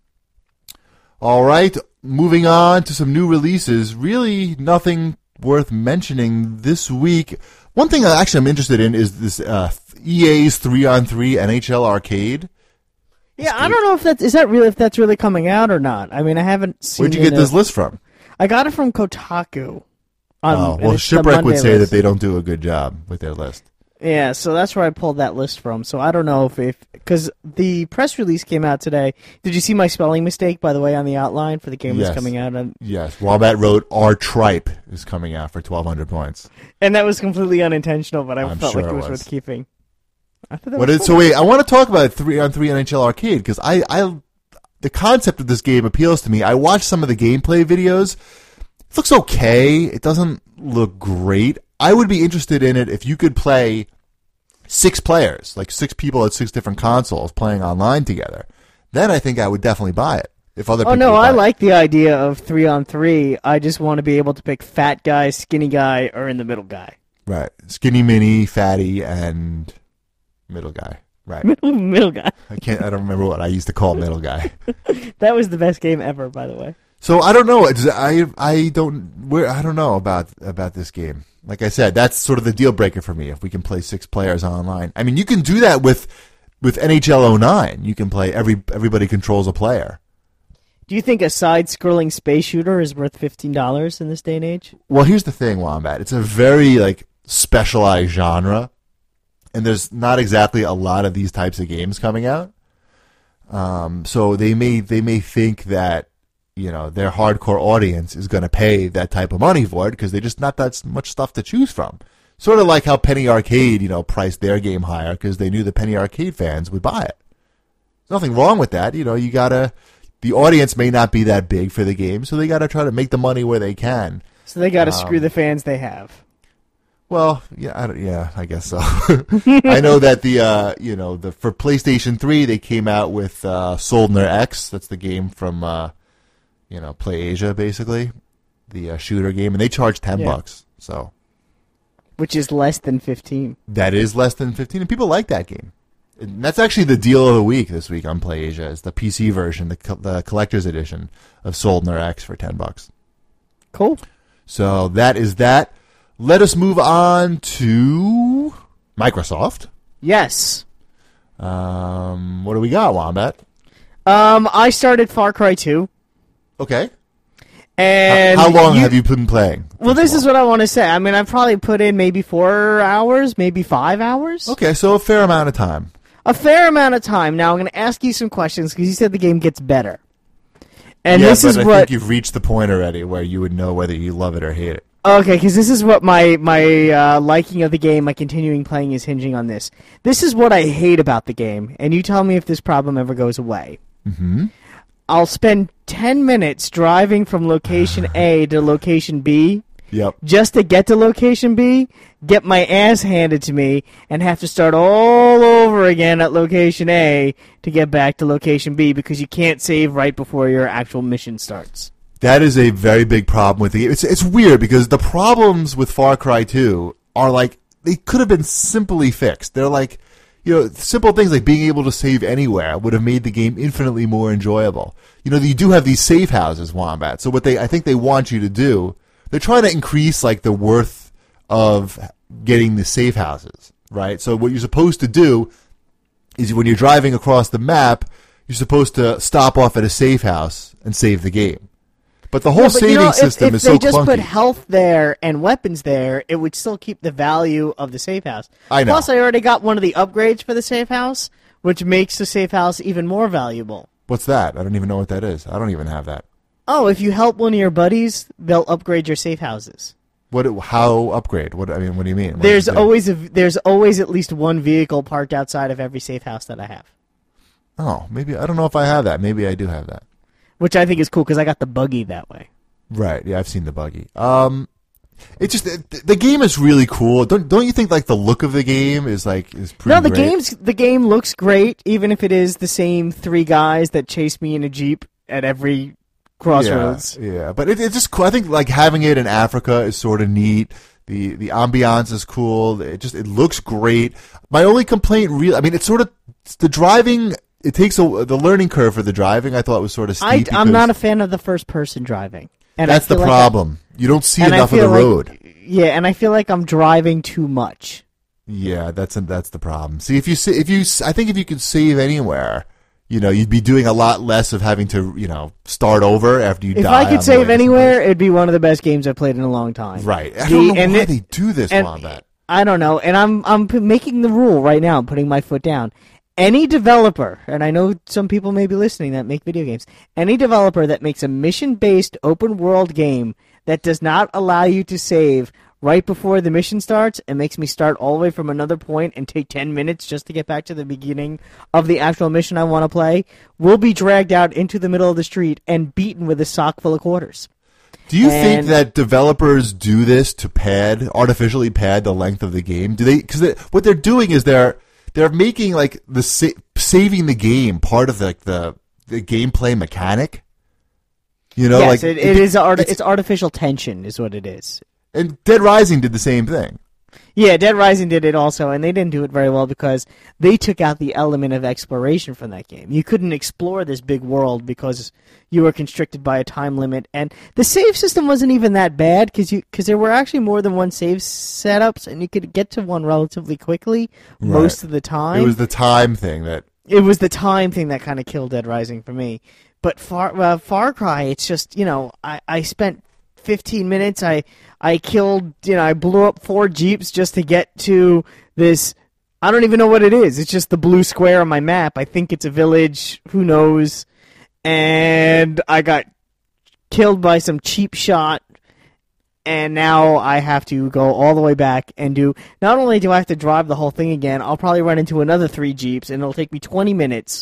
All right, moving on to some new releases. Really nothing worth mentioning this week. One thing I actually I'm interested in is this uh, E A's three on three N H L Arcade. Yeah, I don't know if that's is that really if that's really coming out or not. I mean, I haven't seen. Where'd you it get this in- list from? I got it from Kotaku. Um, Oh, and well, it's the Shipwreck would Monday say list. that they don't do a good job with their list. Yeah, so that's where I pulled that list from. So I don't know if if because the press release came out today. Did you see my spelling mistake, by the way, on the outline for the game Yes. that's coming out? On, Yes, Wombat wrote our tripe is coming out for twelve hundred points. and that was completely unintentional, but I I'm felt sure like it it was, was. worth keeping. I thought that What was is so? Wait, I want to talk about three on three N H L Arcade because I, I, the concept of this game appeals to me. I watched some of the gameplay videos. It looks okay. It doesn't look great. I would be interested in it if you could play six players, like six people at six different consoles playing online together. Then I think I would definitely buy it. If other Oh people no, would I buy it. like the idea of three on three. I just want to be able to pick fat guy, skinny guy, or in the middle guy. Right, skinny, mini, fatty, and middle guy. Right. Middle middle guy. I can't. I don't remember what I used to call middle guy. That was the best game ever, by the way. So I don't know. It's, I I don't. Where I don't know about about this game. Like I said, that's sort of the deal breaker for me. If we can play six players online, I mean, you can do that with with N H L oh nine. You can play every everybody controls a player. Do you think a side-scrolling space shooter is worth fifteen dollars in this day and age? Well, here's the thing, Wombat. It's a very like specialized genre, and there's not exactly a lot of these types of games coming out. Um, so they may they may think that, you know, their hardcore audience is going to pay that type of money for it because they just not that much stuff to choose from. Sort of like how Penny Arcade, you know, priced their game higher because they knew the Penny Arcade fans would buy it. There's nothing wrong with that. You know, you gotta. The audience may not be that big for the game, so they got to try to make the money where they can. So they got to Um, screw the fans they have. Well, yeah, I don't, yeah, I guess so. I know that the uh, you know the for PlayStation three they came out with uh, Soldner X. That's the game from uh, you know PlayAsia, basically the uh, shooter game, and they charge ten Yeah. bucks. So Which is less than fifteen. that is less than fifteen, and people like that game. And that's actually the deal of the week this week on PlayAsia. Is the P C version, the co- the collector's edition of Soldner X for ten bucks. Cool. So that is that. Let us move on to Microsoft. Yes. Um, what do we got, Wombat? Um, I started Far Cry two. Okay. And How long have you been playing? Well, this is what I want to say. I mean, I've probably put in maybe four hours, maybe five hours. Okay, so a fair amount of time. A fair amount of time. Now, I'm going to ask you some questions because you said the game gets better. And yeah, this but is I what. think you've reached the point already where you would know whether you love it or hate it. Okay, because this is what my my uh, liking of the game, my continuing playing is hinging on this. This is what I hate about the game, and you tell me if this problem ever goes away. Mm-hmm. I'll spend ten minutes driving from location A to location B Yep. just to get to location B, get my ass handed to me, and have to start all over again at location A to get back to location B because you can't save right before your actual mission starts. That is a very big problem with the game. It's, it's weird because the problems with Far Cry two are like, they could have been simply fixed. They're like, you know, simple things like being able to save anywhere would have made the game infinitely more enjoyable. You know, you do have these safe houses, Wombat. So what they, I think they want you to do, they're trying to increase like the worth of getting the safe houses, right? So what you're supposed to do is when you're driving across the map, you're supposed to stop off at a safe house and save the game. But the whole Yeah, but saving you know, if- system if is so they just clunky. put health there and weapons there, it would still keep the value of the safe house. I know. Plus, I already got one of the upgrades for the safe house, which makes the safe house even more valuable. What's that? I don't even know what that is. I don't even have that. Oh, if you help one of your buddies, they'll upgrade your safe houses. What? How upgrade? What? I mean, what do you mean? What There's does it do? always a, there's always at least one vehicle parked outside of every safe house that I have. Oh, maybe I don't know if I have that. Maybe I do have that. which I think is cool because I got the buggy that way. Right. Yeah, I've seen the buggy. Um, it just it, the game is really cool. Don't don't you think like the look of the game is like is pretty No, the great? game's the game looks great, even if it is the same three guys that chase me in a Jeep at every crossroads. Yeah, yeah. But it, it's just cool. I think like having it in Africa is sort of neat. The the ambiance is cool. It just it looks great. My only complaint, really, I mean, it's sort of it's the driving. It takes a the learning curve for the driving. I thought was sort of steep. I, I'm because not a fan of the first person driving. And that's I feel the like problem. you don't see I, and I enough of the feel like- road. Yeah, and I feel like I'm driving too much. Yeah, that's that's the problem. See, if you sa- if you I think if you could save anywhere, you know, you'd be doing a lot less of having to, you know, start over after you If die. I could on the save way to anywhere, someplace. it'd be one of the best games I've played in a long time. Right. I The- don't know and why it- they do this, and- Wombat. I don't know, and I'm I'm p- making the rule right now. I'm putting my foot down. Any developer, and I know some people may be listening that make video games, any developer that makes a mission-based open-world game that does not allow you to save right before the mission starts and makes me start all the way from another point and take ten minutes just to get back to the beginning of the actual mission I want to play, will be dragged out into the middle of the street and beaten with a sock full of quarters. Do you think and- that developers do this to pad, artificially pad the length of the game? Do they? Because they, what they're doing is they're they're making like the sa- saving the game part of like the the gameplay mechanic. You know, yes, like it, it is. Art- it's- it's artificial tension, is what it is. And Dead Rising did the same thing. Yeah, Dead Rising did it also, and they didn't do it very well because they took out the element of exploration from that game. You couldn't explore this big world because you were constricted by a time limit, and the save system wasn't even that bad because you because there were actually more than one save setups, and you could get to one relatively quickly most Right. of the time. It was the time thing that. It was the time thing that kind of killed Dead Rising for me. But Far uh, Far Cry, it's just, you know, I, I spent fifteen minutes. I I killed, you know, I blew up four Jeeps just to get to this. I don't even know what it is. It's just the blue square on my map. I think it's a village. Who knows? And I got killed by some cheap shot. And now I have to go all the way back and do. Not only do I have to drive the whole thing again, I'll probably run into another three Jeeps, and it'll take me twenty minutes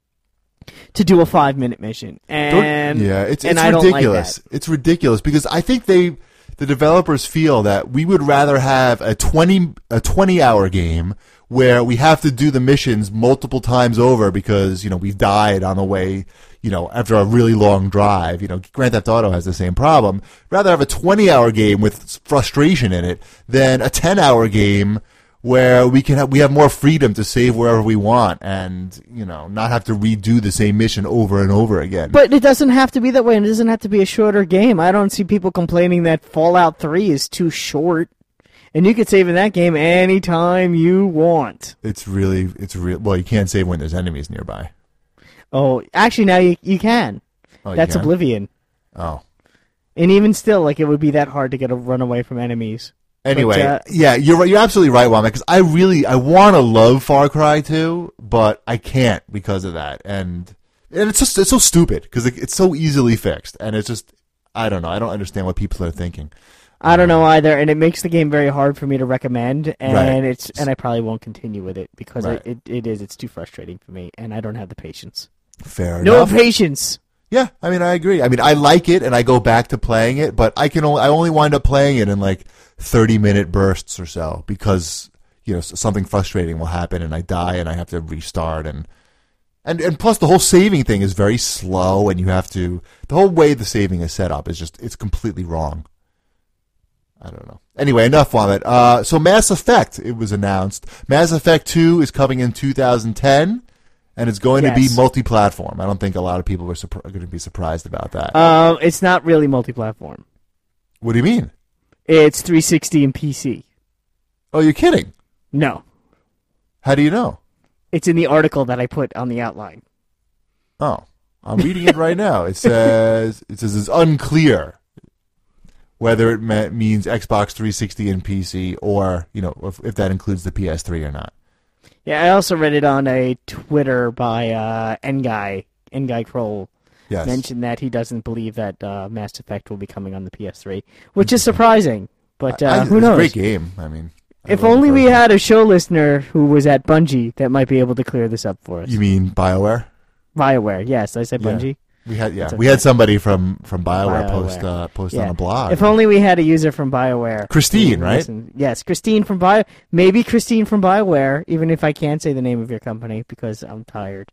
to do a five minute mission. Don't- And yeah, it's and it's I don't like ridiculous. that. It's ridiculous because I think they, the developers, feel that we would rather have a twenty a twenty hour game where we have to do the missions multiple times over because you know we've died on the way, you know, after a really long drive. You know, Grand Theft Auto has the same problem. Rather have a twenty hour game with frustration in it than a ten hour game where we can have, we have more freedom to save wherever we want and, you know, not have to redo the same mission over and over again. But it doesn't have to be that way, and it doesn't have to be a shorter game. I don't see people complaining that Fallout three is too short. And you could save in that game anytime you want. It's really, it's real. Well, you can't save when there's enemies nearby. Oh, actually, now you you can. Oh, you That's can? Oblivion. Oh. And even still, like, it would be that hard to get a run away from enemies. Anyway, But, uh, yeah, you're right. You're absolutely right, Wama. Because I really, I want to love Far Cry two, but I can't because of that. And and it's just, it's so stupid because it, it's so easily fixed, and it's just, I don't know. I don't understand what people are thinking. I don't know either, and it makes the game very hard for me to recommend, and Right. it's and I probably won't continue with it because Right. it, it, it is it's too frustrating for me, and I don't have the patience. Fair No enough. patience. Yeah, I mean, I agree. I mean, I like it, and I go back to playing it, but I can only, I only wind up playing it in like thirty minute bursts or so because you know s- something frustrating will happen, and I die, and I have to restart, and and and plus the whole saving thing is very slow, and you have to the whole way the saving is set up is just it's completely wrong. I don't know. Anyway, enough on it. Uh, so Mass Effect, it was announced. Mass Effect two is coming in two thousand ten. And it's going to be Yes. multi-platform. I don't think a lot of people are, surpri- are going to be surprised about that. Um, it's not really multi-platform. What do you mean? It's three sixty and P C. Oh, you're kidding. No, How do you know? it's in the article that I put on the outline. Oh, I'm reading it right now. It says it says it's unclear whether it me- means Xbox three sixty and P C or, you know, if, if that includes the P S three or not. Yeah, I also read it on a Twitter by uh, Nguy, Nguy Kroll. Yes. Mentioned that he doesn't believe that uh, Mass Effect will be coming on the P S three, which is surprising. But uh, I- who it's knows? a great game. I mean, I If love the only we first one. had a show listener who was at Bungie that might be able to clear this up for us. You mean BioWare? BioWare, yes, I said Yeah. Bungie. We had yeah, That's we okay. had somebody from from BioWare, BioWare. post uh, post Yeah. on a blog. If only we had a user from BioWare. Christine, who right? listened- Yes, Christine from Bio. Maybe Christine from BioWare, even if I can't say the name of your company because I'm tired,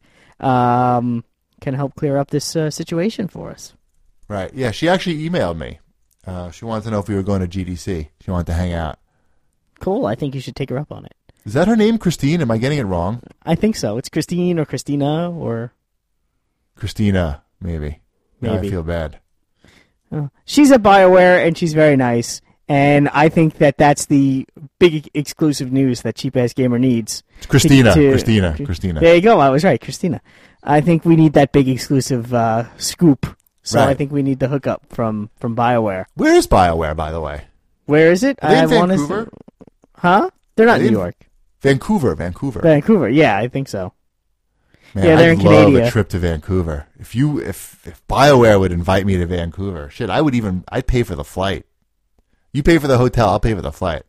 um, can help clear up this uh, situation for us. Right. Yeah, she actually emailed me. Uh, she wanted to know if we were going to G D C. She wanted to hang out. Cool. I think you should take her up on it. Is that her name, Christine? Am I getting it wrong? I think so. It's Christine or Christina or Christina, maybe. Now I Maybe. feel bad. uh, she's at BioWare and she's very nice. And I think that that's the big exclusive news that Cheap Ass Gamer needs. It's Christina. to- Christina. Christina. There you go. I was right, Christina. I think we need that big exclusive uh, scoop. So I Right. think we need the hookup from, from BioWare. Where is BioWare, by the way? Where is it? Are they in I wanna Vancouver? s- Huh? They're not Are in they New in- York. Vancouver, Vancouver. Vancouver. Yeah, I think so. Man, yeah, they're I'd in love Canada. a trip to Vancouver. If you, if if BioWare would invite me to Vancouver, shit, I would even, I'd pay for the flight. You pay for the hotel, I'll pay for the flight,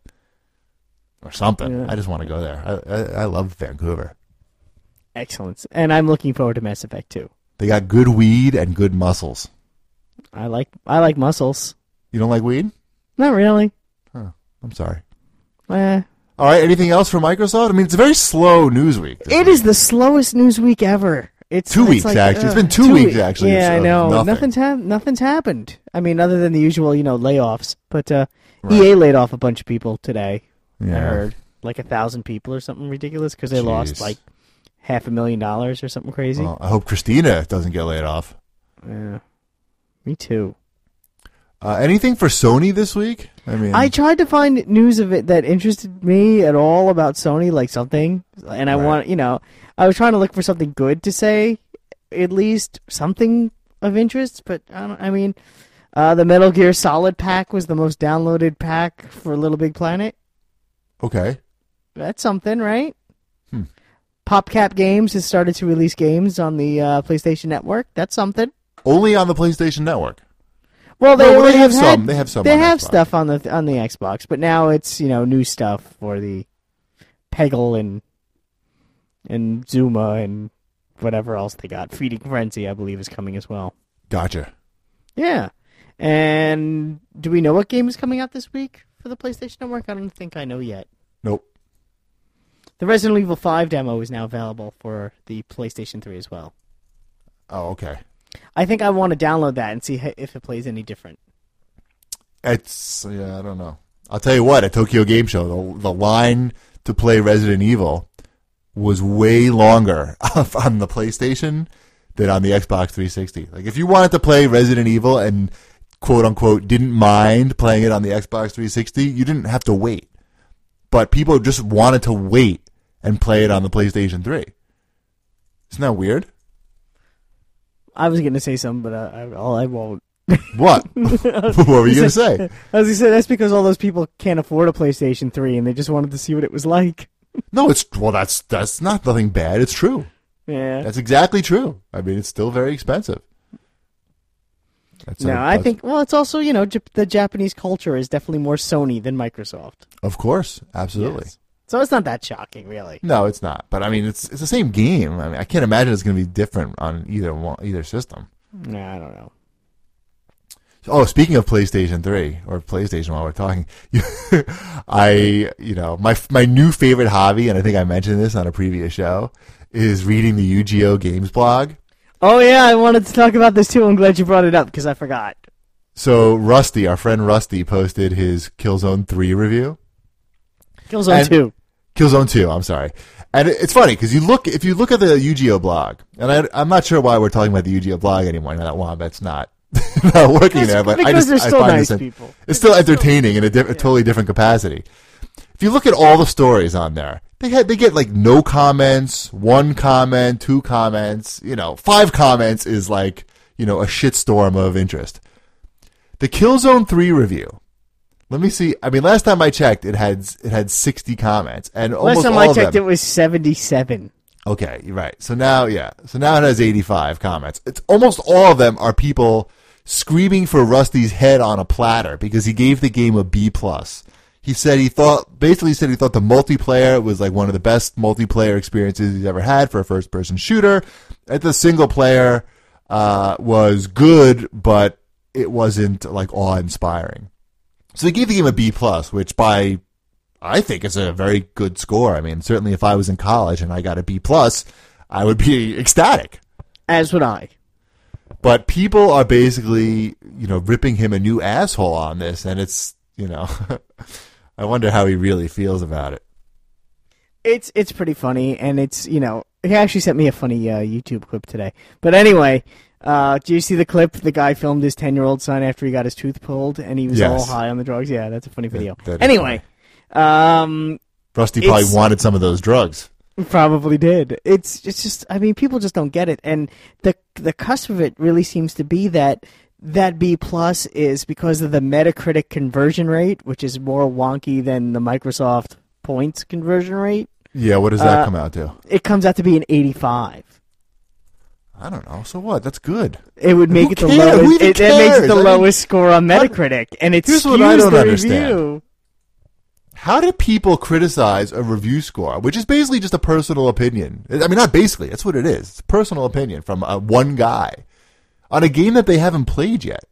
or something. Yeah. I just want to go there. I, I I love Vancouver. Excellent. And I'm looking forward to Mass Effect too. They got good weed and good muscles. I like I like muscles. You don't like weed? Not really. I'm sorry. Eh. All right. Anything else for Microsoft? I mean, it's a very slow news week. this It week. is the slowest news week ever. It's Two it's weeks, like, actually. It's uh, been two weeks, actually, Yeah, I of know. nothing. Nothing's hap- nothing's happened. I mean, other than the usual, you know, layoffs. But uh, Right. E A laid off a bunch of people today. I Yeah. heard like a thousand people or something ridiculous because they lost Jeez. like half a million dollars or something crazy. Well, I hope Christina doesn't get laid off. Yeah, me too. Uh, anything for Sony this week? I mean, I tried to find news of it that interested me at all about Sony, like something, and I Right. want, you know, I was trying to look for something good to say, at least something of interest. But I don't. I mean, uh, the Metal Gear Solid pack was the most downloaded pack for Little Big Planet. okay. That's something, right? Hmm. PopCap Games has started to release games on the uh, PlayStation Network. That's something. Only on the PlayStation Network. Well, they No, well, already they have had- some. They have some They on have Xbox. stuff on the on the Xbox, but now it's you know new stuff for the Peggle and and Zuma and whatever else they got. Feeding Frenzy, I believe, is coming as well. Gotcha. Yeah. And do we know what game is coming out this week for the PlayStation Network? I don't think I know yet. Nope. The Resident Evil five demo is now available for the PlayStation three as well. Oh, okay. I think I want to download that and see h- if it plays any different. It's yeah, I don't know. I'll tell you what. At Tokyo Game Show, the the line to play Resident Evil was way longer on the PlayStation than on the Xbox three sixty. Like, if you wanted to play Resident Evil and quote unquote didn't mind playing it on the Xbox three sixty, you didn't have to wait. But people just wanted to wait and play it on the PlayStation three. Isn't that weird? I was going to say something, but uh, I, I'll- I won't. What? What were you going to say? As you said, that's because all those people can't afford a PlayStation three, and they just wanted to see what it was like. No, it's well. That's that's not nothing bad. It's true. Yeah. That's exactly true. I mean, it's still very expensive. That's No, a- I that's- think. Well, it's also you know Jap- the Japanese culture is definitely more Sony than Microsoft. of course, absolutely. Yes. So it's not that shocking, really. No, it's not. But I mean, it's it's the same game. I mean, I can't imagine it's going to be different on either one, either system. No, I don't know. Oh, speaking of PlayStation three or PlayStation, while we're talking, I you know my my new favorite hobby, and I think I mentioned this on a previous show, is reading the Yu Gi Oh Games blog. Oh yeah, I wanted to talk about this too. I'm glad you brought it up because I forgot. So Rusty, our friend Rusty, posted his Killzone three review. Killzone And- two. Killzone two, I'm sorry. And it- it's funny because you look if you look at the Yu-Gi-Oh blog, and I, I'm not sure why we're talking about the Yu-Gi-Oh blog anymore. Now that Wombat's not not working Because, there, but I because just they're I still find nice this people. it's still entertaining in a, diff- a totally different capacity. If you look at all the stories on there, they had they get like no comments, one comment, two comments, you know, five comments is like you know a shitstorm of interest. The Killzone three review. Let me see. I mean, last time I checked, it had it had sixty comments, and almost Last time all I of checked, them. it was seventy-seven. Okay, you're right. So now, yeah. So now it has eighty-five comments. It's almost all of them are people screaming for Rusty's head on a platter because he gave the game a B plus. He said he thought, basically he said he thought the multiplayer was like one of the best multiplayer experiences he's ever had for a first-person shooter. And the single player uh, was good, but it wasn't like awe-inspiring. So they gave the game a B plus, which by I think is a very good score. I mean, certainly if I was in college and I got a B plus, I would be ecstatic. As would I. But people are basically, you know, ripping him a new asshole on this, and it's, you know, I wonder how he really feels about it. It's it's pretty funny, and it's, you know, he actually sent me a funny uh, YouTube clip today. But anyway, uh, do you see the clip? The guy filmed his ten-year-old son after he got his tooth pulled, and he was Yes. all high on the drugs. Yeah, that's a funny video. That- that is anyway, um, Rusty probably It's- wanted some of those drugs. probably did. It's it's just, I mean, people just don't get it, and the the cusp of it really seems to be that that B plus is because of the Metacritic conversion rate, which is more wonky than the Microsoft points conversion rate. Yeah, what does that Uh, come out to? It comes out to be an eighty-five. I don't know. So what? That's good. It would make Who it the cares? Who lowest. even It, that makes it cares? the I mean, lowest score on Metacritic, and it here's skews what I don't the understand. review. How do people criticize a review score, which is basically just a personal opinion? I mean, not basically. That's what it is. It's a personal opinion from uh, one guy on a game that they haven't played yet.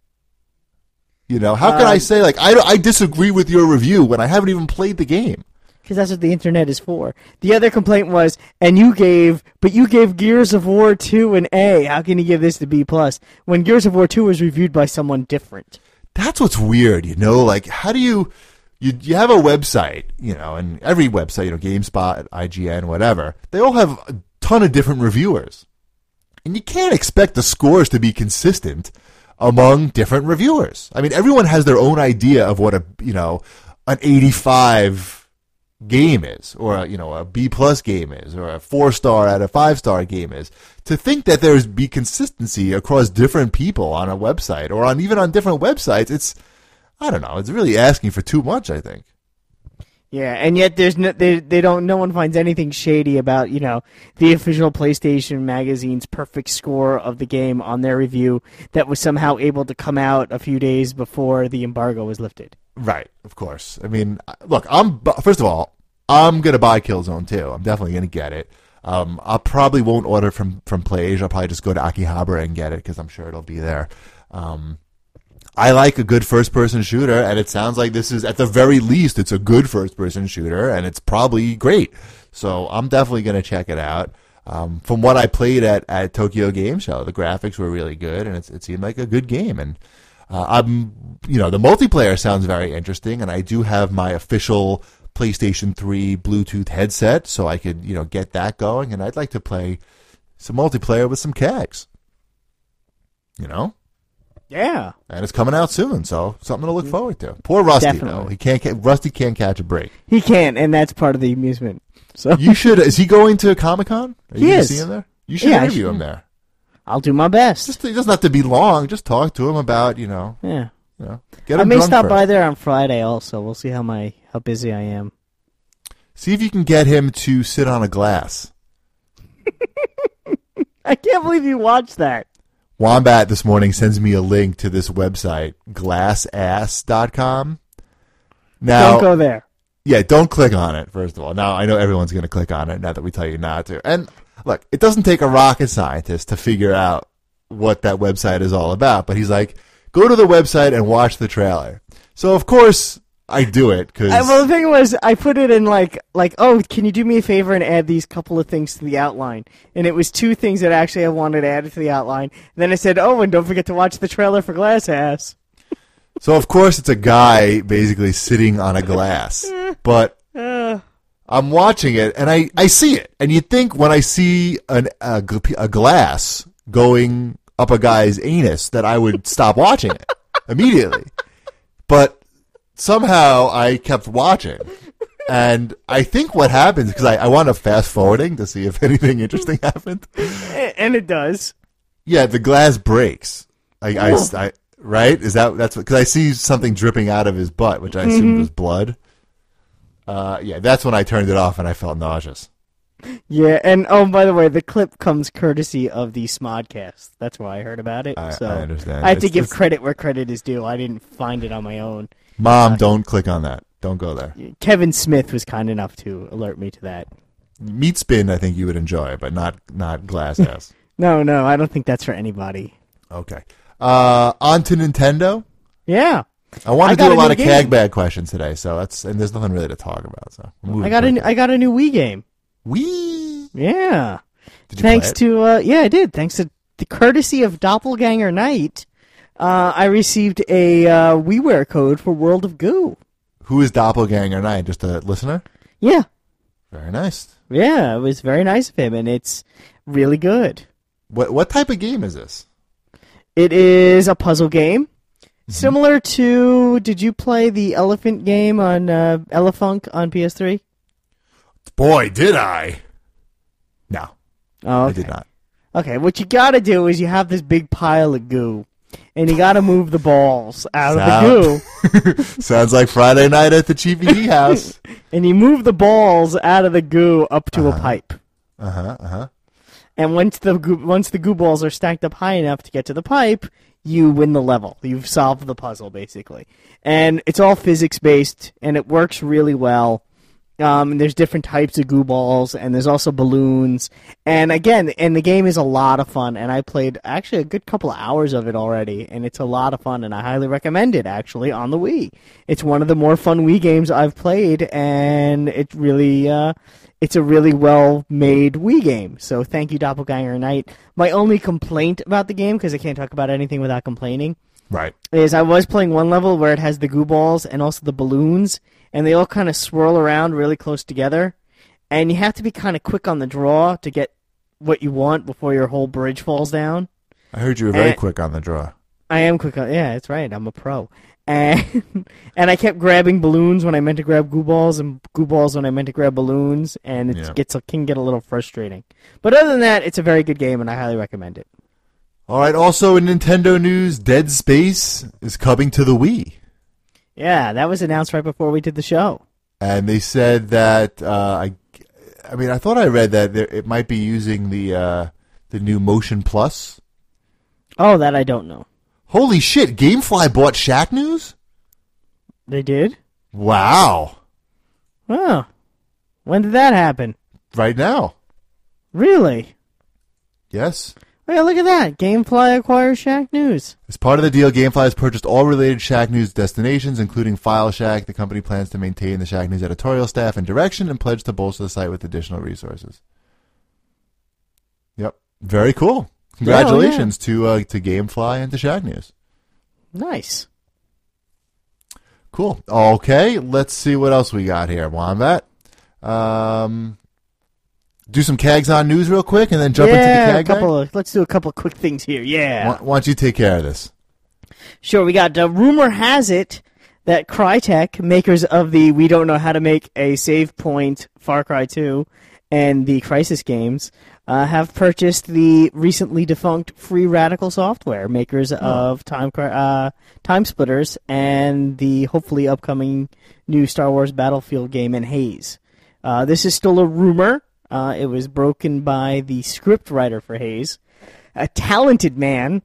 You know, how can I Um, say, like, I, I disagree with your review when I haven't even played the game? Because that's what the internet is for. The other complaint was, and you gave, but you gave Gears of War two an A. How can you give this the B plus when Gears of War two was reviewed by someone different? That's what's weird, you know? Like, how do you, you, you have a website, you know, and every website, you know, GameSpot, I G N, whatever, they all have a ton of different reviewers. And you can't expect the scores to be consistent among different reviewers. I mean, everyone has their own idea of what a, you know, an eighty-five game is, or a, you know, a B plus game is, or a four star out of five star game is. To think that there's be consistency across different people on a website or on even on different websites, it's, I don't know, it's really asking for too much, I think. Yeah, and yet there's no, they they don't no one finds anything shady about, you know, the official PlayStation magazine's perfect score of the game on their review that was somehow able to come out a few days before the embargo was lifted. Right, of course. I mean, look, I'm bu- first of all, I'm gonna buy Killzone two. I'm definitely gonna get it. Um, I probably won't order from from PlayAsia. I'll probably just go to Akihabara and get it because I'm sure it'll be there. Um, I like a good first-person shooter, and it sounds like this is, at the very least, it's a good first-person shooter, and it's probably great. So I'm definitely going to check it out. Um, from what I played at, at Tokyo Game Show, the graphics were really good, and it's, it seemed like a good game. And uh, I'm, you know, the multiplayer sounds very interesting, and I do have my official PlayStation three Bluetooth headset, so I could, you know, get that going, and I'd like to play some multiplayer with some kegs. You know? Yeah. And it's coming out soon, so something to look forward to. Poor Rusty, Definitely. though. He can't. ca- Rusty can't catch a break. He can, and that's part of the amusement. So You should. Is he going to Comic Con? Are you He gonna is. see him there? You should Yeah, I interview should. him there. I'll do my best. Just it doesn't have to be long. Just talk to him about, you know, yeah. you know. Get I him may drunk stop first. by there on Friday also. We'll see how my how busy I am. See if you can get him to sit on a glass. I can't believe you watched that. Wombat this morning sends me a link to this website, glass ass dot com. Now, Don't go there. yeah, don't click on it, first of all. Now, I know everyone's going to click on it now that we tell you not to. And look, it doesn't take a rocket scientist to figure out what that website is all about. But he's like, go to the website and watch the trailer. So, of course, I do it because... I, well, the thing was, I put it in like, like, oh, can you do me a favor and add these couple of things to the outline? And it was two things that actually I wanted added to the outline. And then I said, oh, and don't forget to watch the trailer for Glass Ass. So, of course, it's a guy basically sitting on a glass. But Uh, I'm watching it, and I, I see it. And you'd think when I see an, a, gl- a glass going up a guy's anus that I would stop watching it immediately. But somehow I kept watching. And I think what happens, because I, I wound up fast forwarding to see if anything interesting happened. and it does. Yeah, the glass breaks. I, I, I- right? Is that that's because I see something dripping out of his butt, which I assumed was blood. Uh, yeah, that's when I turned it off and I felt nauseous. Yeah, and oh, by the way, the clip comes courtesy of the Smodcast. That's where I heard about it. I- so I understand. I have to It's- give it's- credit where credit is due. I didn't find it on my own. Mom, don't click on that. Don't go there. Kevin Smith was kind enough to alert me to that. Meat Spin, I think you would enjoy, but not not Glass House. No, no, I don't think that's for anybody. Okay. Uh, on to Nintendo. Yeah. I want I to got do a a lot new of game. CAG bag questions today, so that's and there's nothing really to talk about. So we're moving I got quickly. a I got a new Wii game. Wee. Yeah. Did you Thanks play it? to uh, yeah, I did. Thanks to the courtesy of Doppelganger Night, uh, I received a uh, WiiWare code for World of Goo. Who is Doppelganger Nine? Just a listener? Yeah. Very nice. Yeah, it was very nice of him, and it's really good. What what type of game is this? It is a puzzle game, Mm-hmm. similar to. Did you play the Elephant game on uh, Elefunk on P S three? Boy, did I! No, Oh, I okay. did not. Okay, what you got to do is you have this big pile of goo, and you got to move the balls out of the goo. Sounds like Friday night at the Chiefy house. And you move the balls out of the goo up to a pipe. Uh huh. Uh huh. And once the goo, once the goo balls are stacked up high enough to get to the pipe, you win the level. You've solved the puzzle, basically. And it's all physics-based, and it works really well. Um, and there's different types of goo balls, and there's also balloons. And again, and the game is a lot of fun, and I played actually a good couple of hours of it already, and it's a lot of fun, and I highly recommend it, actually, on the Wii. It's one of the more fun Wii games I've played, and it really, uh, it's a really well-made Wii game. So thank you, Doppelganger Night. My only complaint about the game, because I can't talk about anything without complaining, Right. is I was playing one level where it has the goo balls and also the balloons, and they all kind of swirl around really close together, and you have to be kind of quick on the draw to get what you want before your whole bridge falls down. I heard you were very And- quick on the draw. I am quick on, yeah, that's right, I'm a pro. And and I kept grabbing balloons when I meant to grab goo balls, and goo balls when I meant to grab balloons, and it Yeah. gets can get a little frustrating. But other than that, it's a very good game, and I highly recommend it. All right. Also in Nintendo news, Dead Space is coming to the Wii. Yeah, that was announced right before we did the show. And they said that uh, I, I mean, I thought I read that there, it might be using the uh, the new Motion Plus. Oh, that I don't know. Holy shit! GameFly bought Shack News. They did? Wow! Oh. When did that happen? Right now, Really? yes. Hey, look at that. Gamefly acquires Shack News. As part of the deal, GameFly has purchased all related Shack News destinations, including File Shack. The company plans to maintain the Shack News editorial staff and direction, and pledge to bolster the site with additional resources. Yep, very cool. Congratulations to uh, to GameFly and to Shack News. Nice. Cool. Okay, let's see what else we got here, Wombat. Um, do some Cags on news real quick, and then jump yeah, into the a Cag couple bag? of, let's do a couple of quick things here. Yeah. Why, why don't you take care of this? Sure, we got, uh, rumor has it that Crytek, makers of the We Don't Know How to Make a Save Point Far Cry two and the Crysis games, uh, have purchased the recently defunct Free Radical Software, makers of Time Cry- uh, Time Splitters and the hopefully upcoming new Star Wars Battlefield game in Haze. Uh, this is still a rumor. Uh, it was broken by the script writer for Haze, a talented man.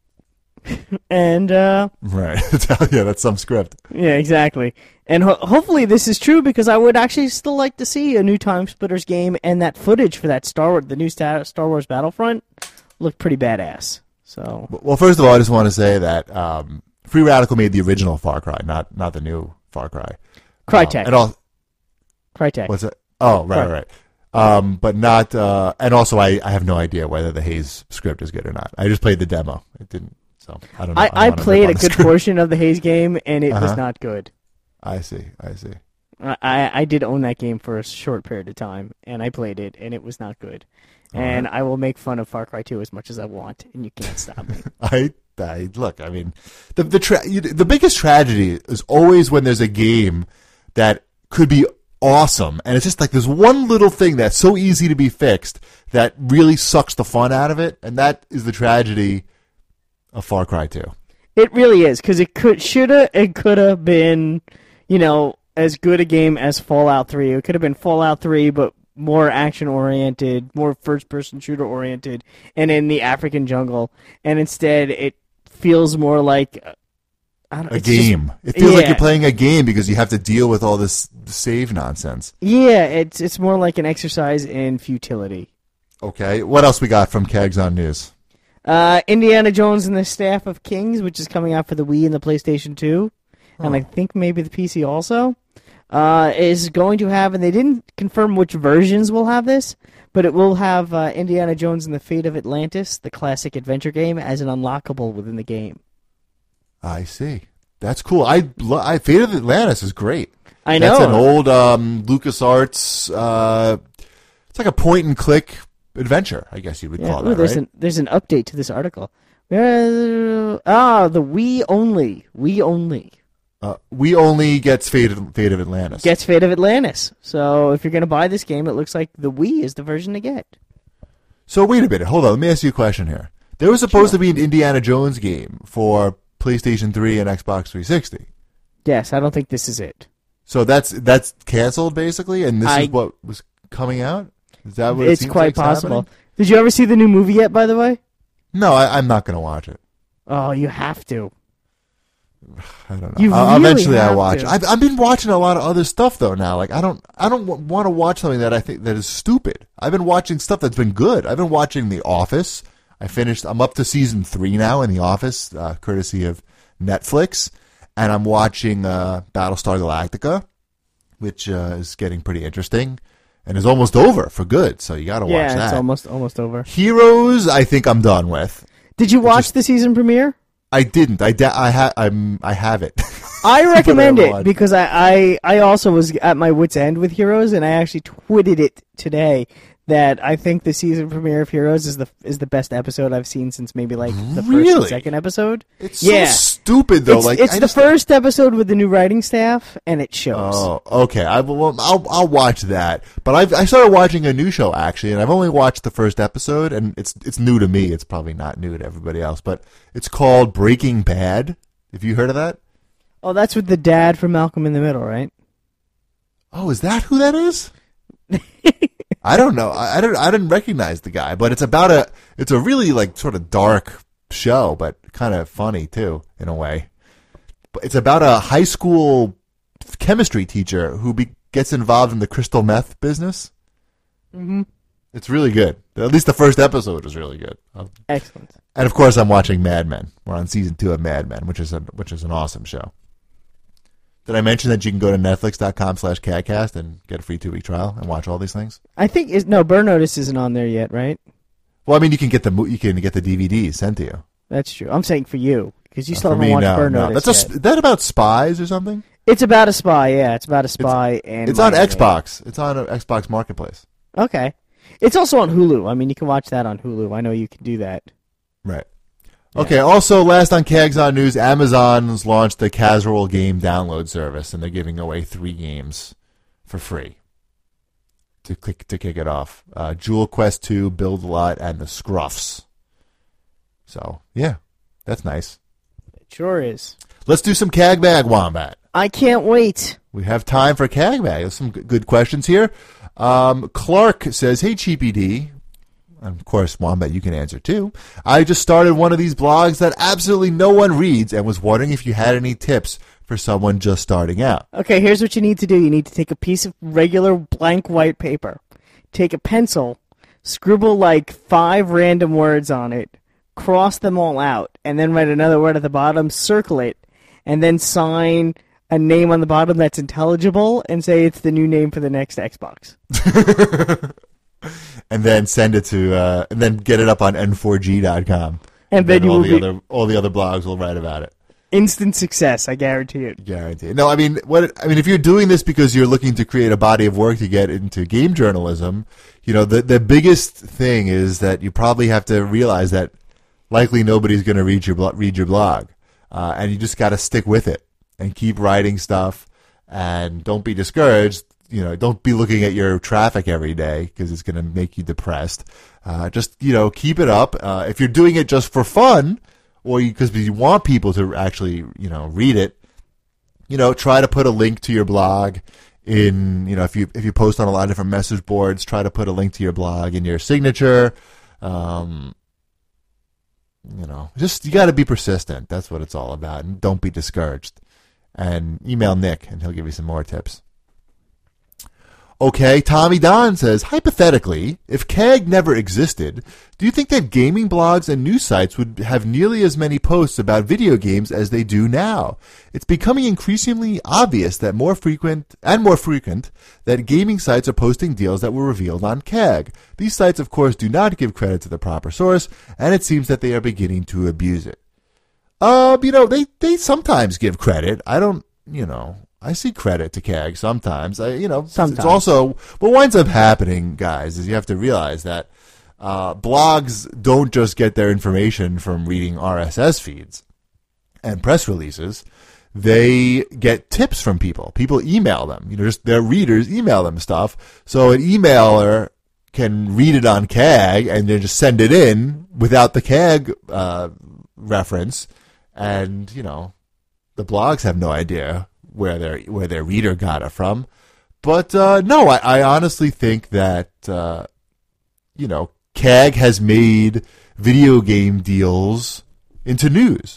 and, uh, Right. Yeah, that's some script. yeah, exactly. And ho- hopefully this is true, because I would actually still like to see a new Time Splitters game, and that footage for that Star Wars, the new Star Star Wars Battlefront looked pretty badass. So, Well, first of all, I just want to say that um, Free Radical made the original Far Cry, not not the new Far Cry. Crytek. Um, and all, Crytek. what's it? Oh, right, Right. right. Um, but not, uh, and also I, I have no idea whether the Haze script is good or not. I just played the demo. It didn't, so I don't know. I, don't I wanna rip played on a the good script. portion of the Haze game, and it was Uh-huh. not good. I see, I see. I, I I did own that game for a short period of time, and I played it, and it was not good. And I will make fun of Far Cry two as much as I want, and you can't stop me. I, I look. I mean, the the tra- you- the biggest tragedy is always when there's a game that could be awesome, and it's just like there's one little thing that's so easy to be fixed that really sucks the fun out of it, and that is the tragedy of Far Cry two. It really is, because it could, shoulda, it could have been, you know, as good a game as Fallout three. It could have been Fallout three, but more action-oriented, more first-person shooter-oriented, and in the African jungle. And instead, it feels more like, I don't, a it's game. Just, it feels like yeah. you're playing a game because you have to deal with all this save nonsense. Yeah, it's it's more like an exercise in futility. Okay, what else we got from Kegs on News? Uh, Indiana Jones and the Staff of Kings, which is coming out for the Wii and the PlayStation two, Oh. and I think maybe the P C also, uh, is going to have, and they didn't confirm which versions will have this, but it will have uh, Indiana Jones and the Fate of Atlantis, the classic adventure game, as an unlockable within the game. I see. That's cool. I, lo- I Fate of Atlantis is great. I know. That's an old um, LucasArts. Uh, it's like a point and click adventure, I guess you would Yeah, call ooh, that, there's right? an there's an update to this article. Uh, ah, the Wii only, Wii only Uh, we only gets Fate of, Fate of Atlantis. gets Fate of Atlantis. So if you're going to buy this game, it looks like the Wii is the version to get. So wait a minute. Hold on. Let me ask you a question here. There was supposed to be an Indiana Jones game for PlayStation three and Xbox three sixty. Yes, I don't think this is it. So that's that's canceled basically, and this I- is what was coming out. Is that what it It's seems quite like's possible. happening? Did you ever see the new movie yet, by the way? No, I, I'm not going to watch it. Oh, you have to. I don't know. You I'll- really eventually, I have watch. to. I've I've been watching a lot of other stuff though now. Like I don't I don't w- want to watch something that I think that is stupid. I've been watching stuff that's been good. I've been watching The Office. I finished. I'm up to season three now in The Office, uh, courtesy of Netflix, and I'm watching uh, Battlestar Galactica, which uh, is getting pretty interesting, and is almost over for good. So you got to watch Yeah, that. it's almost almost over. Heroes, I think I'm done with. Did you watch just- the season premiere? I didn't. I da- I ha- I'm I have it. I recommend But I it watched. because I, I, I also was at my wit's end with Heroes, and I actually tweeted it today that I think the season premiere of Heroes is the is the best episode I've seen since maybe like the first Really? and second episode. It's Yeah. so stupid though. it's like it's I the just- first episode with the new writing staff, and it shows. Oh, okay. I will. I'll, I'll watch that. But I've I started watching a new show actually, and I've only watched the first episode, and it's it's new to me. It's probably not new to everybody else, but it's called Breaking Bad. Have you heard of that? Oh, that's with the dad from Malcolm in the Middle, right? Oh, is that who that is? I don't know. I, I don't. I didn't recognize the guy, but it's about a. It's a really like sort of dark show, but kind of funny too in a way. But it's about a high school chemistry teacher who be, gets involved in the crystal meth business. Mm-hmm. It's really good. At least the first episode is really good. Um, Excellent. And of course, I'm watching Mad Men. We're on season two of Mad Men, which is a, which is an awesome show. Did I mention that you can go to netflix dot com slash cadcast and get a free two week trial and watch all these things? I think is no Burn Notice isn't on there yet, right? Well, I mean, you can get the mo- you can get the D V Ds sent to you. That's true. I'm saying for you because you Uh, still for haven't me, watched no, Burn no. Notice That's a, yet. sp- that about spies or something? It's about a spy. Yeah, it's about a spy, and It's on Miami. Xbox. It's on uh, Xbox Marketplace. Okay, it's also on Hulu. I mean, you can watch that on Hulu. I know you can do that. Right. Okay, also, last on Kags on News, Amazon's launched the casual game download service, and they're giving away three games for free to click to kick it off. Uh, Jewel Quest two, Build a Lot, and the Scruffs. So, yeah, that's nice. It sure is. Let's do some Cag Bag Wombat. I can't wait. We have time for Cag Bag. There's some g- good questions here. Um, Clark says, hey, Cheapy D. And of course, Wombat, you can answer too. I just started one of these blogs that absolutely no one reads and was wondering if you had any tips for someone just starting out. Okay, here's what you need to do. You need to take a piece of regular blank white paper, take a pencil, scribble like five random words on it, cross them all out, and then write another word at the bottom, circle it, and then sign a name on the bottom that's intelligible and say it's the new name for the next Xbox. And then send it to, uh, and then get it up on N four G dot com. And then you all will the be other all the other blogs will write about it. instant success, I guarantee it. Guarantee. No, I mean, what I mean, if you're doing this because you're looking to create a body of work to get into game journalism, you know, the the biggest thing is that you probably have to realize that likely nobody's going to read your blo- read your blog, uh, and you just got to stick with it and keep writing stuff, and don't be discouraged. You know, don't be looking at your traffic every day because it's going to make you depressed. Uh, just, you know, keep it up. Uh, if you're doing it just for fun or because you, you want people to actually, you know, read it, you know, try to put a link to your blog in, you know, if you if you post on a lot of different message boards, try to put a link to your blog in your signature. Um, you know, just you got to be persistent. That's what it's all about, and don't be discouraged. And email Nick, and he'll give you some more tips. Okay, Tommy Don says, hypothetically, if C A G never existed, do you think that gaming blogs and news sites would have nearly as many posts about video games as they do now? It's becoming increasingly obvious that more frequent and more frequent that gaming sites are posting deals that were revealed on C A G. These sites, of course, do not give credit to the proper source, and it seems that they are beginning to abuse it. Uh, you know, they, they sometimes give credit. I don't, you know... I see credit to C A G sometimes. I, you know, sometimes. It's also what winds up happening, guys, is you have to realize that uh, blogs don't just get their information from reading R S S feeds and press releases. They get tips from people. People email them. You know, just their readers email them stuff. So an emailer can read it on C A G and then just send it in without the C A G uh, reference, and you know, the blogs have no idea where their where their reader got it from. But uh, no, I, I honestly think that uh, you know, C A G has made video game deals into news,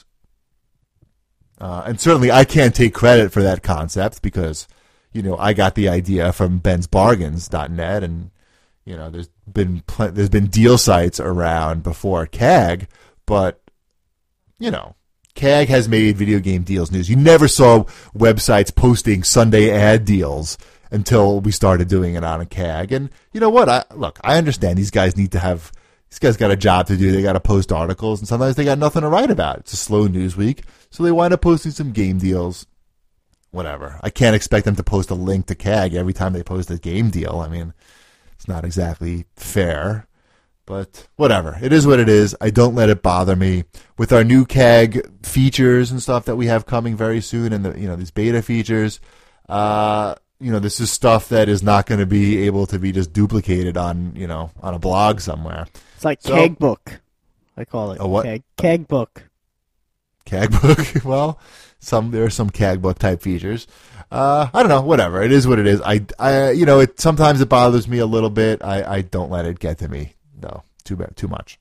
uh, and certainly I can't take credit for that concept because you know I got the idea from bens bargains dot net, and you know there's been pl- there's been deal sites around before C A G, but you know. C A G has made video game deals news. You never saw websites posting Sunday ad deals until we started doing it on a C A G. And you know what? I look, I understand these guys need to have, these guys got a job to do. They got to post articles, and sometimes they got nothing to write about. It's a slow news week, so they wind up posting some game deals. Whatever. I can't expect them to post a link to C A G every time they post a game deal. I mean, it's not exactly fair. But whatever. It is what it is. I don't let it bother me. With our new C A G features and stuff that we have coming very soon, and the you know these beta features, uh, you know this is stuff that is not going to be able to be just duplicated on you know on a blog somewhere. It's like so, C A G book, I call it. A what? C A G, C A G book. C A G book. Well, some there are some C A G book type features. Uh, I don't know. Whatever. It is what it is. I, I you know it sometimes it bothers me a little bit. I, I don't let it get to me. No, too bad, too much.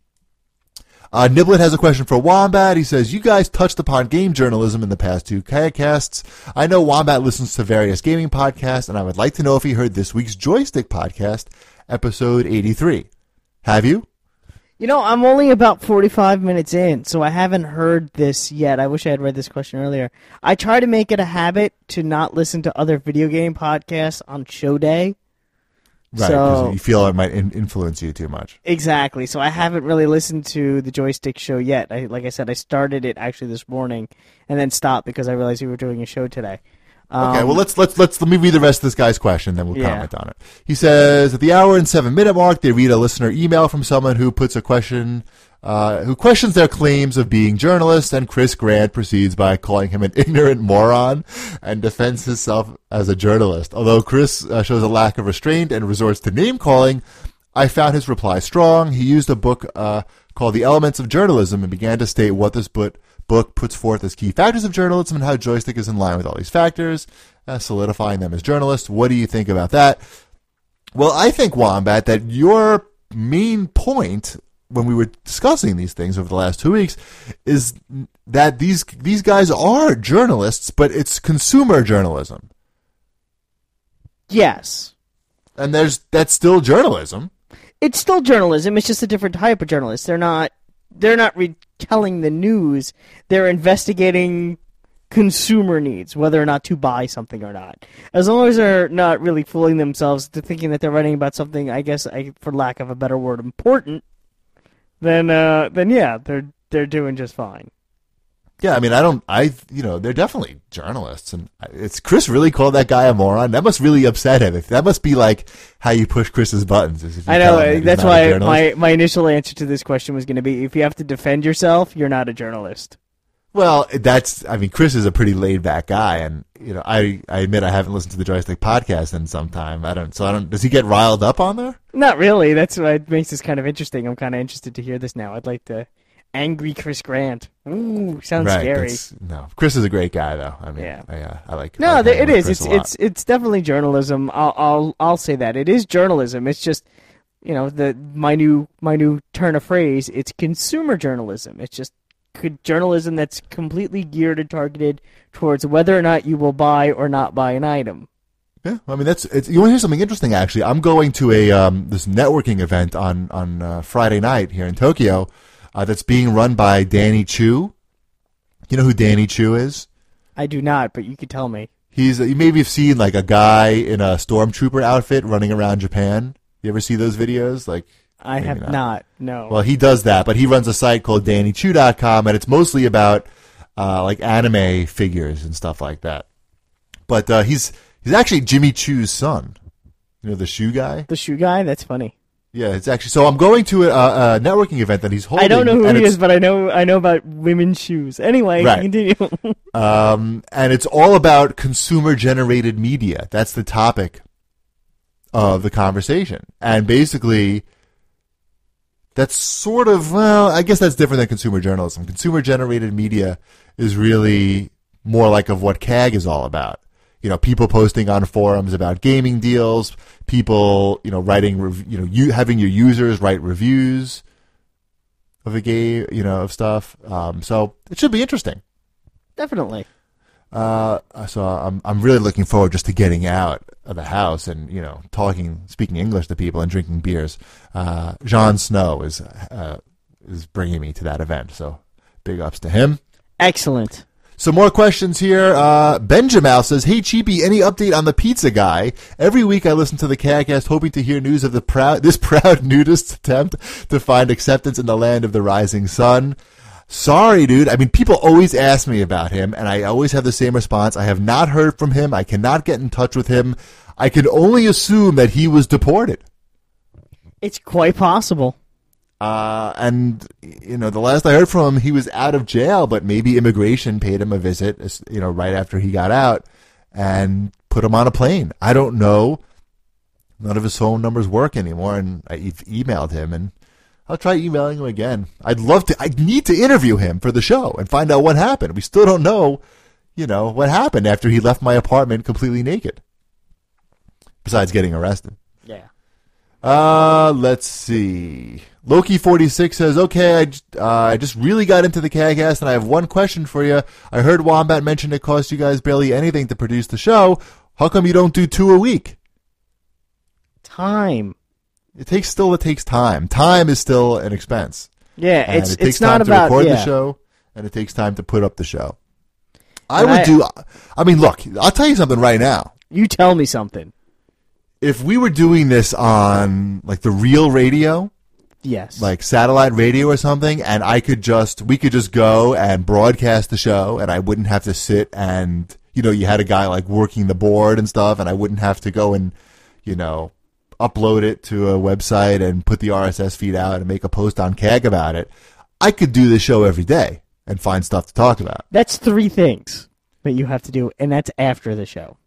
Uh, Niblet has a question for Wombat. He says, you guys touched upon game journalism in the past two casts. I know Wombat listens to various gaming podcasts, and I would like to know if he heard this week's Joystick podcast, episode eighty-three. Have you? You know, I'm only about forty-five minutes in, so I haven't heard this yet. I wish I had read this question earlier. I try to make it a habit to not listen to other video game podcasts on show day. Right, because so, you feel it might in- influence you too much. Exactly. So I haven't really listened to the Joystick show yet. I, like I said, I started it actually this morning and then stopped because I realized we were doing a show today. Um, okay, well let's let's let's let me read the rest of this guy's question, then we'll yeah. comment on it. He says at the hour and seven minute mark, they read a listener email from someone who puts a question. Uh, who questions their claims of being journalists, and Chris Grant proceeds by calling him an ignorant moron and defends himself as a journalist. Although Chris uh, shows a lack of restraint and resorts to name-calling, I found his reply strong. He used a book uh, called The Elements of Journalism and began to state what this book, book puts forth as key factors of journalism and how Joystick is in line with all these factors, uh, solidifying them as journalists. What do you think about that? Well, I think, Wombat, that your main point when we were discussing these things over the last two weeks is that these these guys are journalists, but it's consumer journalism. Yes. And there's that's still journalism. It's still journalism. It's just a different type of journalist. They're not they're not retelling the news. They're investigating consumer needs, whether or not to buy something or not. As long as they're not really fooling themselves to thinking that they're writing about something, I guess, I, for lack of a better word, important, then uh, then yeah, they're they're doing just fine. Yeah, I mean, I don't, I, you know, they're definitely journalists, and it's Chris really called that guy a moron. That must really upset him. If that must be like how you push Chris's buttons. Is if you I tell him know. that That's he's not a why journalist. my my initial answer to this question was going to be: if you have to defend yourself, you're not a journalist. Well, that's, I mean, Chris is a pretty laid back guy, and, you know, I, I admit I haven't listened to the Joystick podcast in some time. I don't, so I don't, does he get riled up on there? Not really. That's what makes this kind of interesting. I'm kind of interested to hear this now. I'd like to. Angry Chris Grant. Ooh, sounds right, scary. No, Chris is a great guy, though. I mean, yeah. I, uh, I like. No, I like there, it is. Chris It's it's it's definitely journalism. I'll I'll I'll say that it is journalism. It's just you know, the my new my new turn of phrase. It's consumer journalism. It's just c- journalism that's completely geared and targeted towards whether or not you will buy or not buy an item. Yeah, I mean that's. It's, you want to hear something interesting? Actually, I'm going to a um, this networking event on on uh, Friday night here in Tokyo. Uh, that's being run by Danny Chu. You know who Danny Chu is? I do not, but you could tell me. He's you maybe have seen like a guy in a stormtrooper outfit running around Japan. You ever see those videos? Like I have not. not. No. Well, he does that, but he runs a site called Danny Chu dot com, and it's mostly about uh, like anime figures and stuff like that. But uh, he's he's actually Jimmy Chu's son. You know the shoe guy. The shoe guy. That's funny. Yeah, it's actually. So I'm going to a, a networking event that he's holding. I don't know who he is, but I know I know about women's shoes. Anyway, right. Continue. um, and it's all about consumer-generated media. That's the topic of the conversation, and basically, that's sort of well, I guess that's different than consumer journalism. Consumer-generated media is really more like of what C A G is all about. You know, people posting on forums about gaming deals, people, you know, writing, rev- you know, you having your users write reviews of a game, you know, of stuff. Um, so it should be interesting. Definitely. Uh, so I'm I'm really looking forward just to getting out of the house and you know talking, speaking English to people and drinking beers. Uh, Jon Snow is uh, is bringing me to that event, so big ups to him. Excellent. Some more questions here. Uh, Benjamin says, "Hey Cheapy, any update on the pizza guy? Every week I listen to the CAGcast hoping to hear news of the proud this proud nudist attempt to find acceptance in the land of the rising sun." Sorry, dude. I mean, people always ask me about him, and I always have the same response. I have not heard from him. I cannot get in touch with him. I can only assume that he was deported. It's quite possible. Uh, and, you know, the last I heard from him, he was out of jail, but maybe immigration paid him a visit, you know, right after he got out and put him on a plane. I don't know. None of his phone numbers work anymore, and I e- emailed him, and I'll try emailing him again. I'd love to, I need to interview him for the show and find out what happened. We still don't know, you know, what happened after he left my apartment completely naked. Besides getting arrested. Yeah. Uh, let's see. Loki forty-six says, okay, I, just, uh, I just really got into the CAGcast, and I have one question for you. I heard Wombat mention it costs you guys barely anything to produce the show. How come you don't do two a week? Time. It takes still it takes time. Time is still an expense. Yeah, and it's it takes it's time not to about record yeah. the show, and it takes time to put up the show. I And would I- do. I mean, look, I'll tell you something right now. You tell me something. If we were doing this on like the real radio, Yes. like satellite radio or something, and I could just we could just go and broadcast the show, and I wouldn't have to sit and you know you had a guy like working the board and stuff, and I wouldn't have to go and you know upload it to a website and put the R S S feed out and make a post on C A G about it. I could do the show every day and find stuff to talk about. That's three things that you have to do, and that's after the show.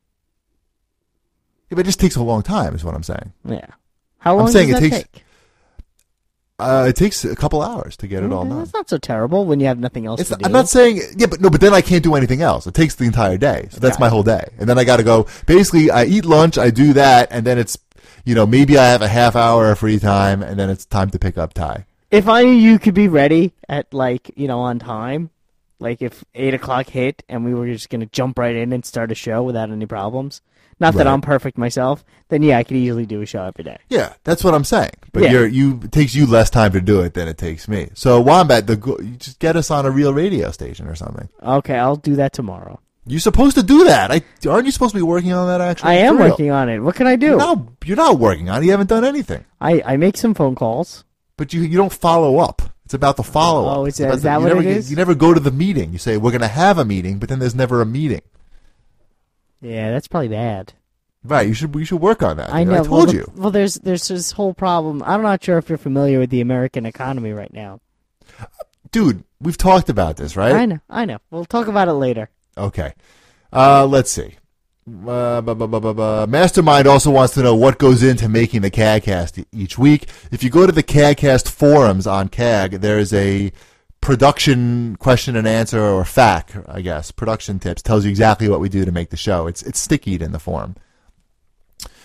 Yeah, but it just takes a long time, is what I'm saying. Yeah. How long I'm saying does it that takes- take? Uh, it takes a couple hours to get it all Okay, done. That's not so terrible when you have nothing else It's to not, do. I'm not saying, yeah, but no, but then I can't do anything else. It takes the entire day. So that's Got my it. whole day. And then I got to go, basically, I eat lunch, I do that, and then it's, you know, maybe I have a half hour of free time, and then it's time to pick up Ty. If I knew you could be ready at, like, you know, on time, like if eight o'clock hit and we were just going to jump right in and start a show without any problems, not that Right. I'm perfect myself, then yeah, I could easily do a show every day. Yeah, that's what I'm saying. But Yeah. you're, you, it takes you less time to do it than it takes me. So, Wombat, the, go- you just get us on a real radio station or something. Okay, I'll do that tomorrow. You're supposed to do that. I, aren't you supposed to be working on that, actually? I am For real. working on it. What can I do? You're not, you're not working on it. You haven't done anything. I, I make some phone calls. But you you don't follow up. It's about the follow up. Oh, is that- is the, that you what never it get- is? You never go to the meeting. You say we're going to have a meeting, but then there's never a meeting. Yeah, that's probably bad. Right? You should you should work on that. I dude. know. I told well, you, the- well, there's there's this whole problem. I'm not sure if you're familiar with the American economy right now. dude. We've talked about this, right? I know. I know. We'll talk about it later. Okay. Uh, let's see. Uh, bu- bu- bu- bu- bu- Mastermind also wants to know what goes into making the CAGcast e- each week. If you go to the CAGcast forums on C A G, there's a production question and answer, or F A Q, I guess, production tips, tells you exactly what we do to make the show. It's it's stickied in the forum.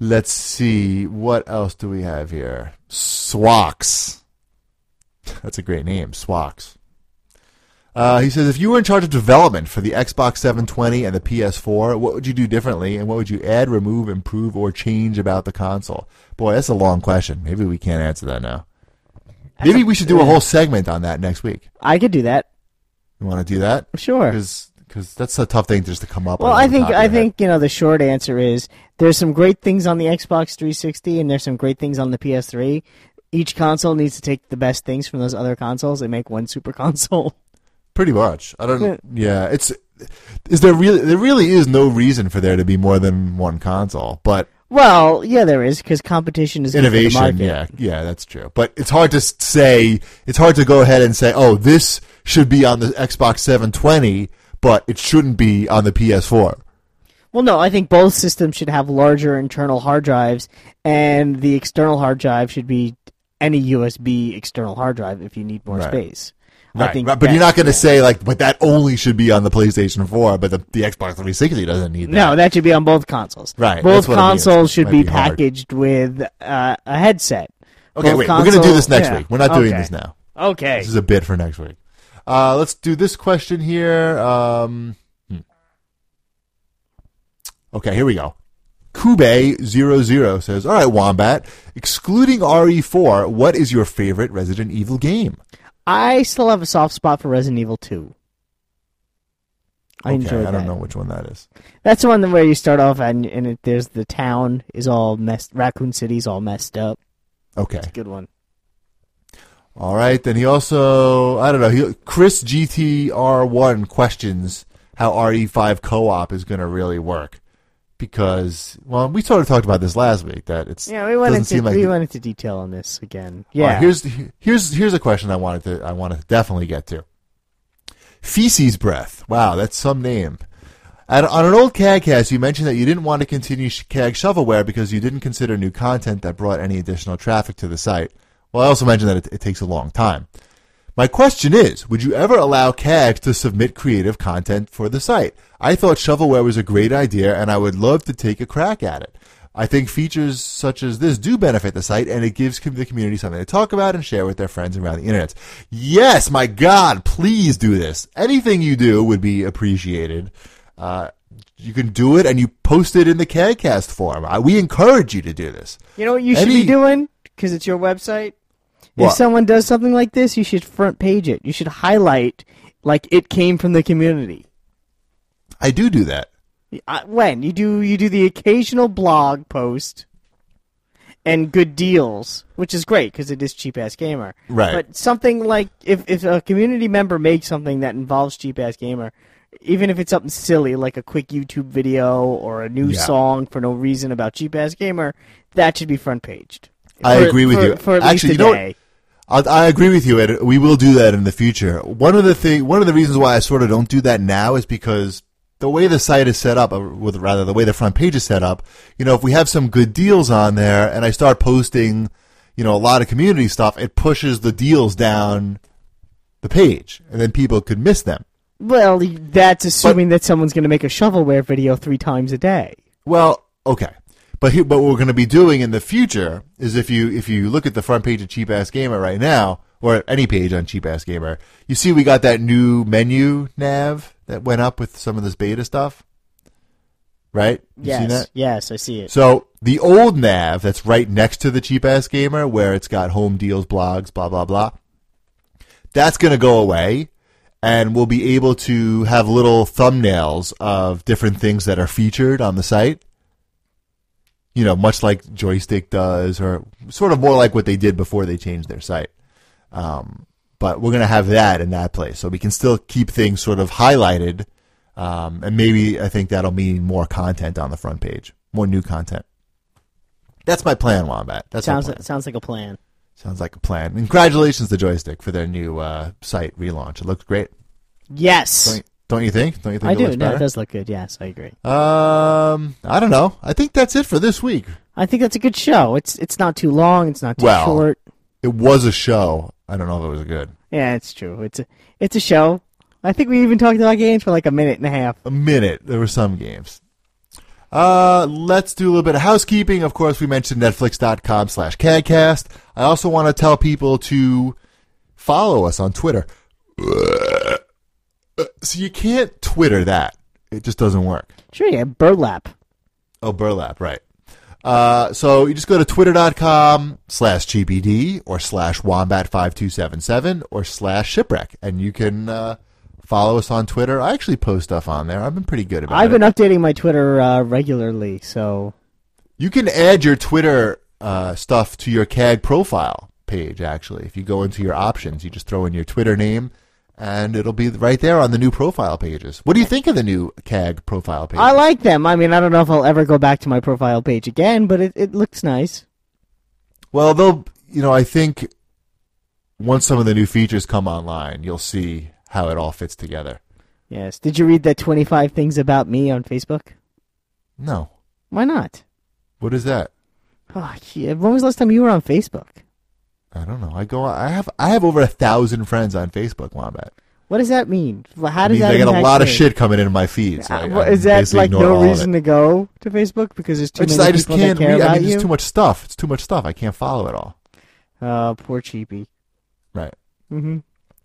Let's see. What else do we have here? Swax. That's a great name, Swax. Uh, he says, if you were in charge of development for the Xbox seven twenty and the P S four, what would you do differently, and what would you add, remove, improve, or change about the console? Boy, that's a long question. Maybe we can't answer that now. Maybe we should do a whole segment on that next week. I could do that. You want to do that? Sure. Because that's a tough thing just to come up with. Well, I think I think you know the short answer is there's some great things on the Xbox three sixty and there's some great things on the P S three. Each console needs to take the best things from those other consoles and make one super console. Pretty much. I don't. Yeah, it's. Is there really? There really is no reason for there to be more than one console, but. Well, yeah, there is, because competition is innovation. Yeah, yeah, that's true. But it's hard to say. It's hard to go ahead and say, "Oh, this should be on the Xbox seven twenty, but it shouldn't be on the P S four." Well, no, I think both systems should have larger internal hard drives, and the external hard drive should be any U S B external hard drive if you need more right. space. Right, I think right. But that, you're not going to yeah. say, like, but that only should be on the PlayStation four, but the, the Xbox three sixty doesn't need that. No, that should be on both consoles. Right. Both that's what consoles it means. should Might be, be hard. packaged with uh, a headset. Okay, Both wait. console, we're going to do this next yeah. week. We're not doing okay. this now. Okay. This is a bit for next week. Uh, let's do this question here. Um, hmm. Okay, here we go. Kube zero zero says, all right, Wombat, excluding R E four, what is your favorite Resident Evil game? I still have a soft spot for Resident Evil two. I okay, enjoy that. I don't know which one that is. That's the one where you start off and, and it, there's the town is all messed, Raccoon City's all messed up. Okay. It's a good one. All right, then he also, I don't know, he, Chris G T R one questions how R E five co-op is going to really work. Because, well, we sort of talked about this last week, that it's yeah, we went doesn't into seem like we it, went into detail on this again. All Yeah, right, here's here's here's a question I wanted to I want to definitely get to. Feces Breath. Wow, that's some name. At, on an old CAGcast, you mentioned that you didn't want to continue C A G shovelware because you didn't consider new content that brought any additional traffic to the site. Well, I also mentioned that it, it takes a long time. My question is, would you ever allow C A G to submit creative content for the site? I thought shovelware was a great idea, and I would love to take a crack at it. I think features such as this do benefit the site, and it gives the community something to talk about and share with their friends around the internet. Yes, my God, please do this. Anything you do would be appreciated. Uh, you can do it, and you post it in the CAGcast forum. I, we encourage you to do this. you know what you should Any- be doing because it's your website. What? If someone does something like this, you should front page it. You should highlight like it came from the community. I do do that. Uh, when you do, you do the occasional blog post and good deals, which is great because it is Cheap Ass Gamer. Right. But something like if if a community member makes something that involves Cheap Ass Gamer, even if it's something silly like a quick YouTube video or a new Yeah. song for no reason about Cheap Ass Gamer, that should be front paged. I For- agree with for- you. For at Actually, least you a know what? day. I, I agree with you, Ed. We will do that in the future. One of the thing, one of the reasons why I sort of don't do that now is because the way the site is set up, or with rather the way the front page is set up, you know, if we have some good deals on there, and I start posting, you know, a lot of community stuff, it pushes the deals down the page, and then people could miss them. Well, that's assuming that someone's going to make a shovelware video three times a day. Well, okay. But here, but what we're going to be doing in the future is if you if you look at the front page of Cheap Ass Gamer right now, or any page on Cheap Ass Gamer, you see we got that new menu nav that went up with some of this beta stuff, right? You Yes, seen that? yes, I see it. So the old nav that's right next to the Cheap Ass Gamer, where it's got home deals, blogs, blah blah blah, that's going to go away, and we'll be able to have little thumbnails of different things that are featured on the site. You know, much like Joystick does, or sort of more like what they did before they changed their site. Um, but we're going to have that in that place, so we can still keep things sort of highlighted, um, and maybe I think that'll mean more content on the front page, more new content. That's my plan, Wombat. That's sounds my plan. like, sounds like a plan. Sounds like a plan. And congratulations to Joystick for their new uh, site relaunch. It looks great. Yes, Don't you, don't you think? Don't you think I it do. looks No, better? it does look good. Yes, I agree. Um, I don't know. I think that's it for this week. I think that's a good show. It's it's not too long. It's not too Well, short. It was a show. I don't know if it was good. Yeah, it's true. It's a it's a show. I think we even talked about games for like a minute and a half. A minute. There were some games. Uh, let's do a little bit of housekeeping. Of course, we mentioned netflix.com slash CAGcast. I also want to tell people to follow us on Twitter. So you can't Twitter that. It just doesn't work. Sure, yeah, burlap. Oh, burlap, right. Uh, so you just go to twitter.com slash GBD or slash wombat5277 or slash shipwreck, and you can uh, follow us on Twitter. I actually post stuff on there. I've been pretty good about I've it. been updating my Twitter uh, regularly, so... You can add your Twitter uh, stuff to your C A G profile page, actually. If you go into your options, you just throw in your Twitter name, and it'll be right there on the new profile pages. What do you think of the new C A G profile pages? I like them. I mean, I don't know if I'll ever go back to my profile page again, but it, it looks nice. Well, they'll, you know, I think once some of the new features come online, you'll see how it all fits together. Yes. Did you read the twenty-five things about me on Facebook? No. Why not? What is that? Oh, yeah. When was the last time you were on Facebook? I don't know. I go. I have. I have over a thousand friends on Facebook, Wombat. What does that mean? How It does means that I get a impact lot of me? shit coming into my feed. So I, Uh, I is that basically like ignore no all of reason it. to go to Facebook because there's too I just, many I just people can't that care read. about I mean, you? there's too much stuff. It's too much stuff. I can't follow it all. Oh, poor cheapie. Right. Mm-hmm.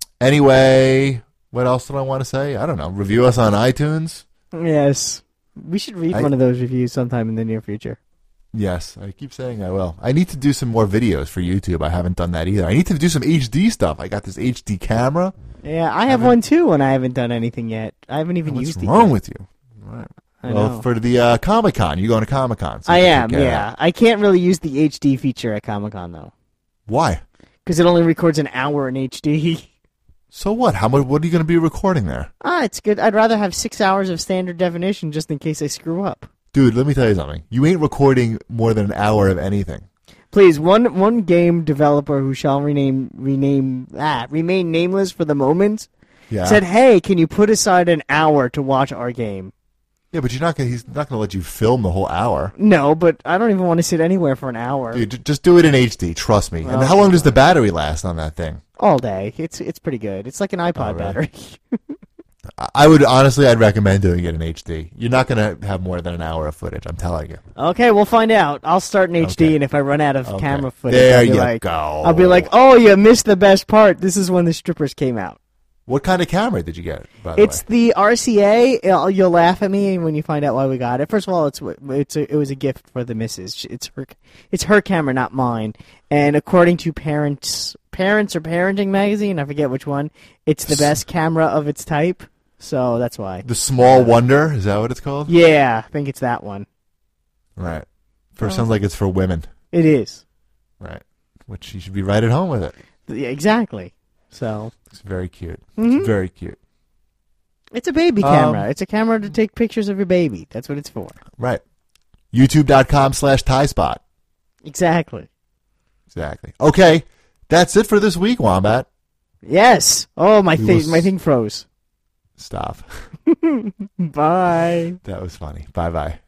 Anyway, what else did I want to say? I don't know. Review us on iTunes. Yes. We should read I- one of those reviews sometime in the near future. Yes, I keep saying I will. I need to do some more videos for YouTube. I haven't done that either. I need to do some H D stuff. I got this H D camera. Yeah, I have Haven't- one too, and I haven't done anything yet. I haven't even What's used it wrong yet. with you? Right. I well, know. for the uh, Comic Con, you're going to Comic Con. So I you can am, take care of yeah. that. I can't really use the H D feature at Comic-Con, though. Why? Because it only records an hour in H D. So what? How much? What are you going to be recording there, Ah, it's good. I'd rather have six hours of standard definition just in case I screw up. dude? Let me tell you something. You ain't recording more than an hour of anything. Please, one one game developer who shall rename rename ah remain nameless for the moment Yeah. said, "Hey, can you put aside an hour to watch our game?" yeah, but you're not gonna. He's not gonna let you film the whole hour. No, but I don't even want to sit anywhere for an hour Dude, j- just do it in H D. Trust me. And Oh, how long does the battery last on that thing? all day. It's it's pretty good. It's like an iPod Oh, really? battery. I- I would honestly, I'd recommend doing it in H D. You're not gonna have more than an hour of footage. I'm telling you. Okay, we'll find out. I'll start in H D, Okay. and if I run out of Okay. camera footage, There I'll be you like, go. I'll be like, "Oh, you missed the best part. This is when the strippers came out." What kind of camera did you get? By the It's way, the R C A. It'll- You'll laugh at me when you find out why we got it. First of all, it's it's a, it was a gift for the missus. It's her it's her camera, not mine. And according to Parents Parents or Parenting magazine, I forget which one, it's the best camera of its type. So that's why. the Small Wonder. Is that what it's called? Yeah, I think it's that one. Right. First, Oh. sounds like it's for women. It is. Right. Which you should be right at home with it. Yeah, exactly. So It's very cute. Mhm. It's very cute. it's a baby Um, camera. It's a camera to take pictures of your baby. That's what it's for. Right. YouTube.com slash TieSpot. Exactly. Exactly. Okay. That's it for this week, Wombat. Yes. Oh, my We will thing, s- my thing froze. Stop. Bye. That was funny. Bye-bye.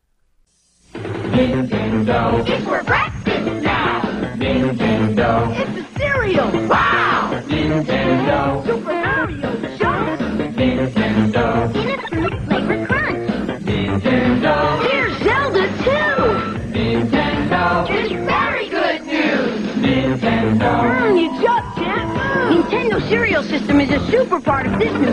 Nintendo. It's for breakfast now. Nintendo. It's a cereal. Wow. Nintendo. Super Mario Jump. Nintendo. Peanut fruit flavored crunch. Nintendo. Here's Zelda too. Nintendo. It's very good news. Nintendo. Mm, you just can't move. Nintendo cereal system is a super part of this new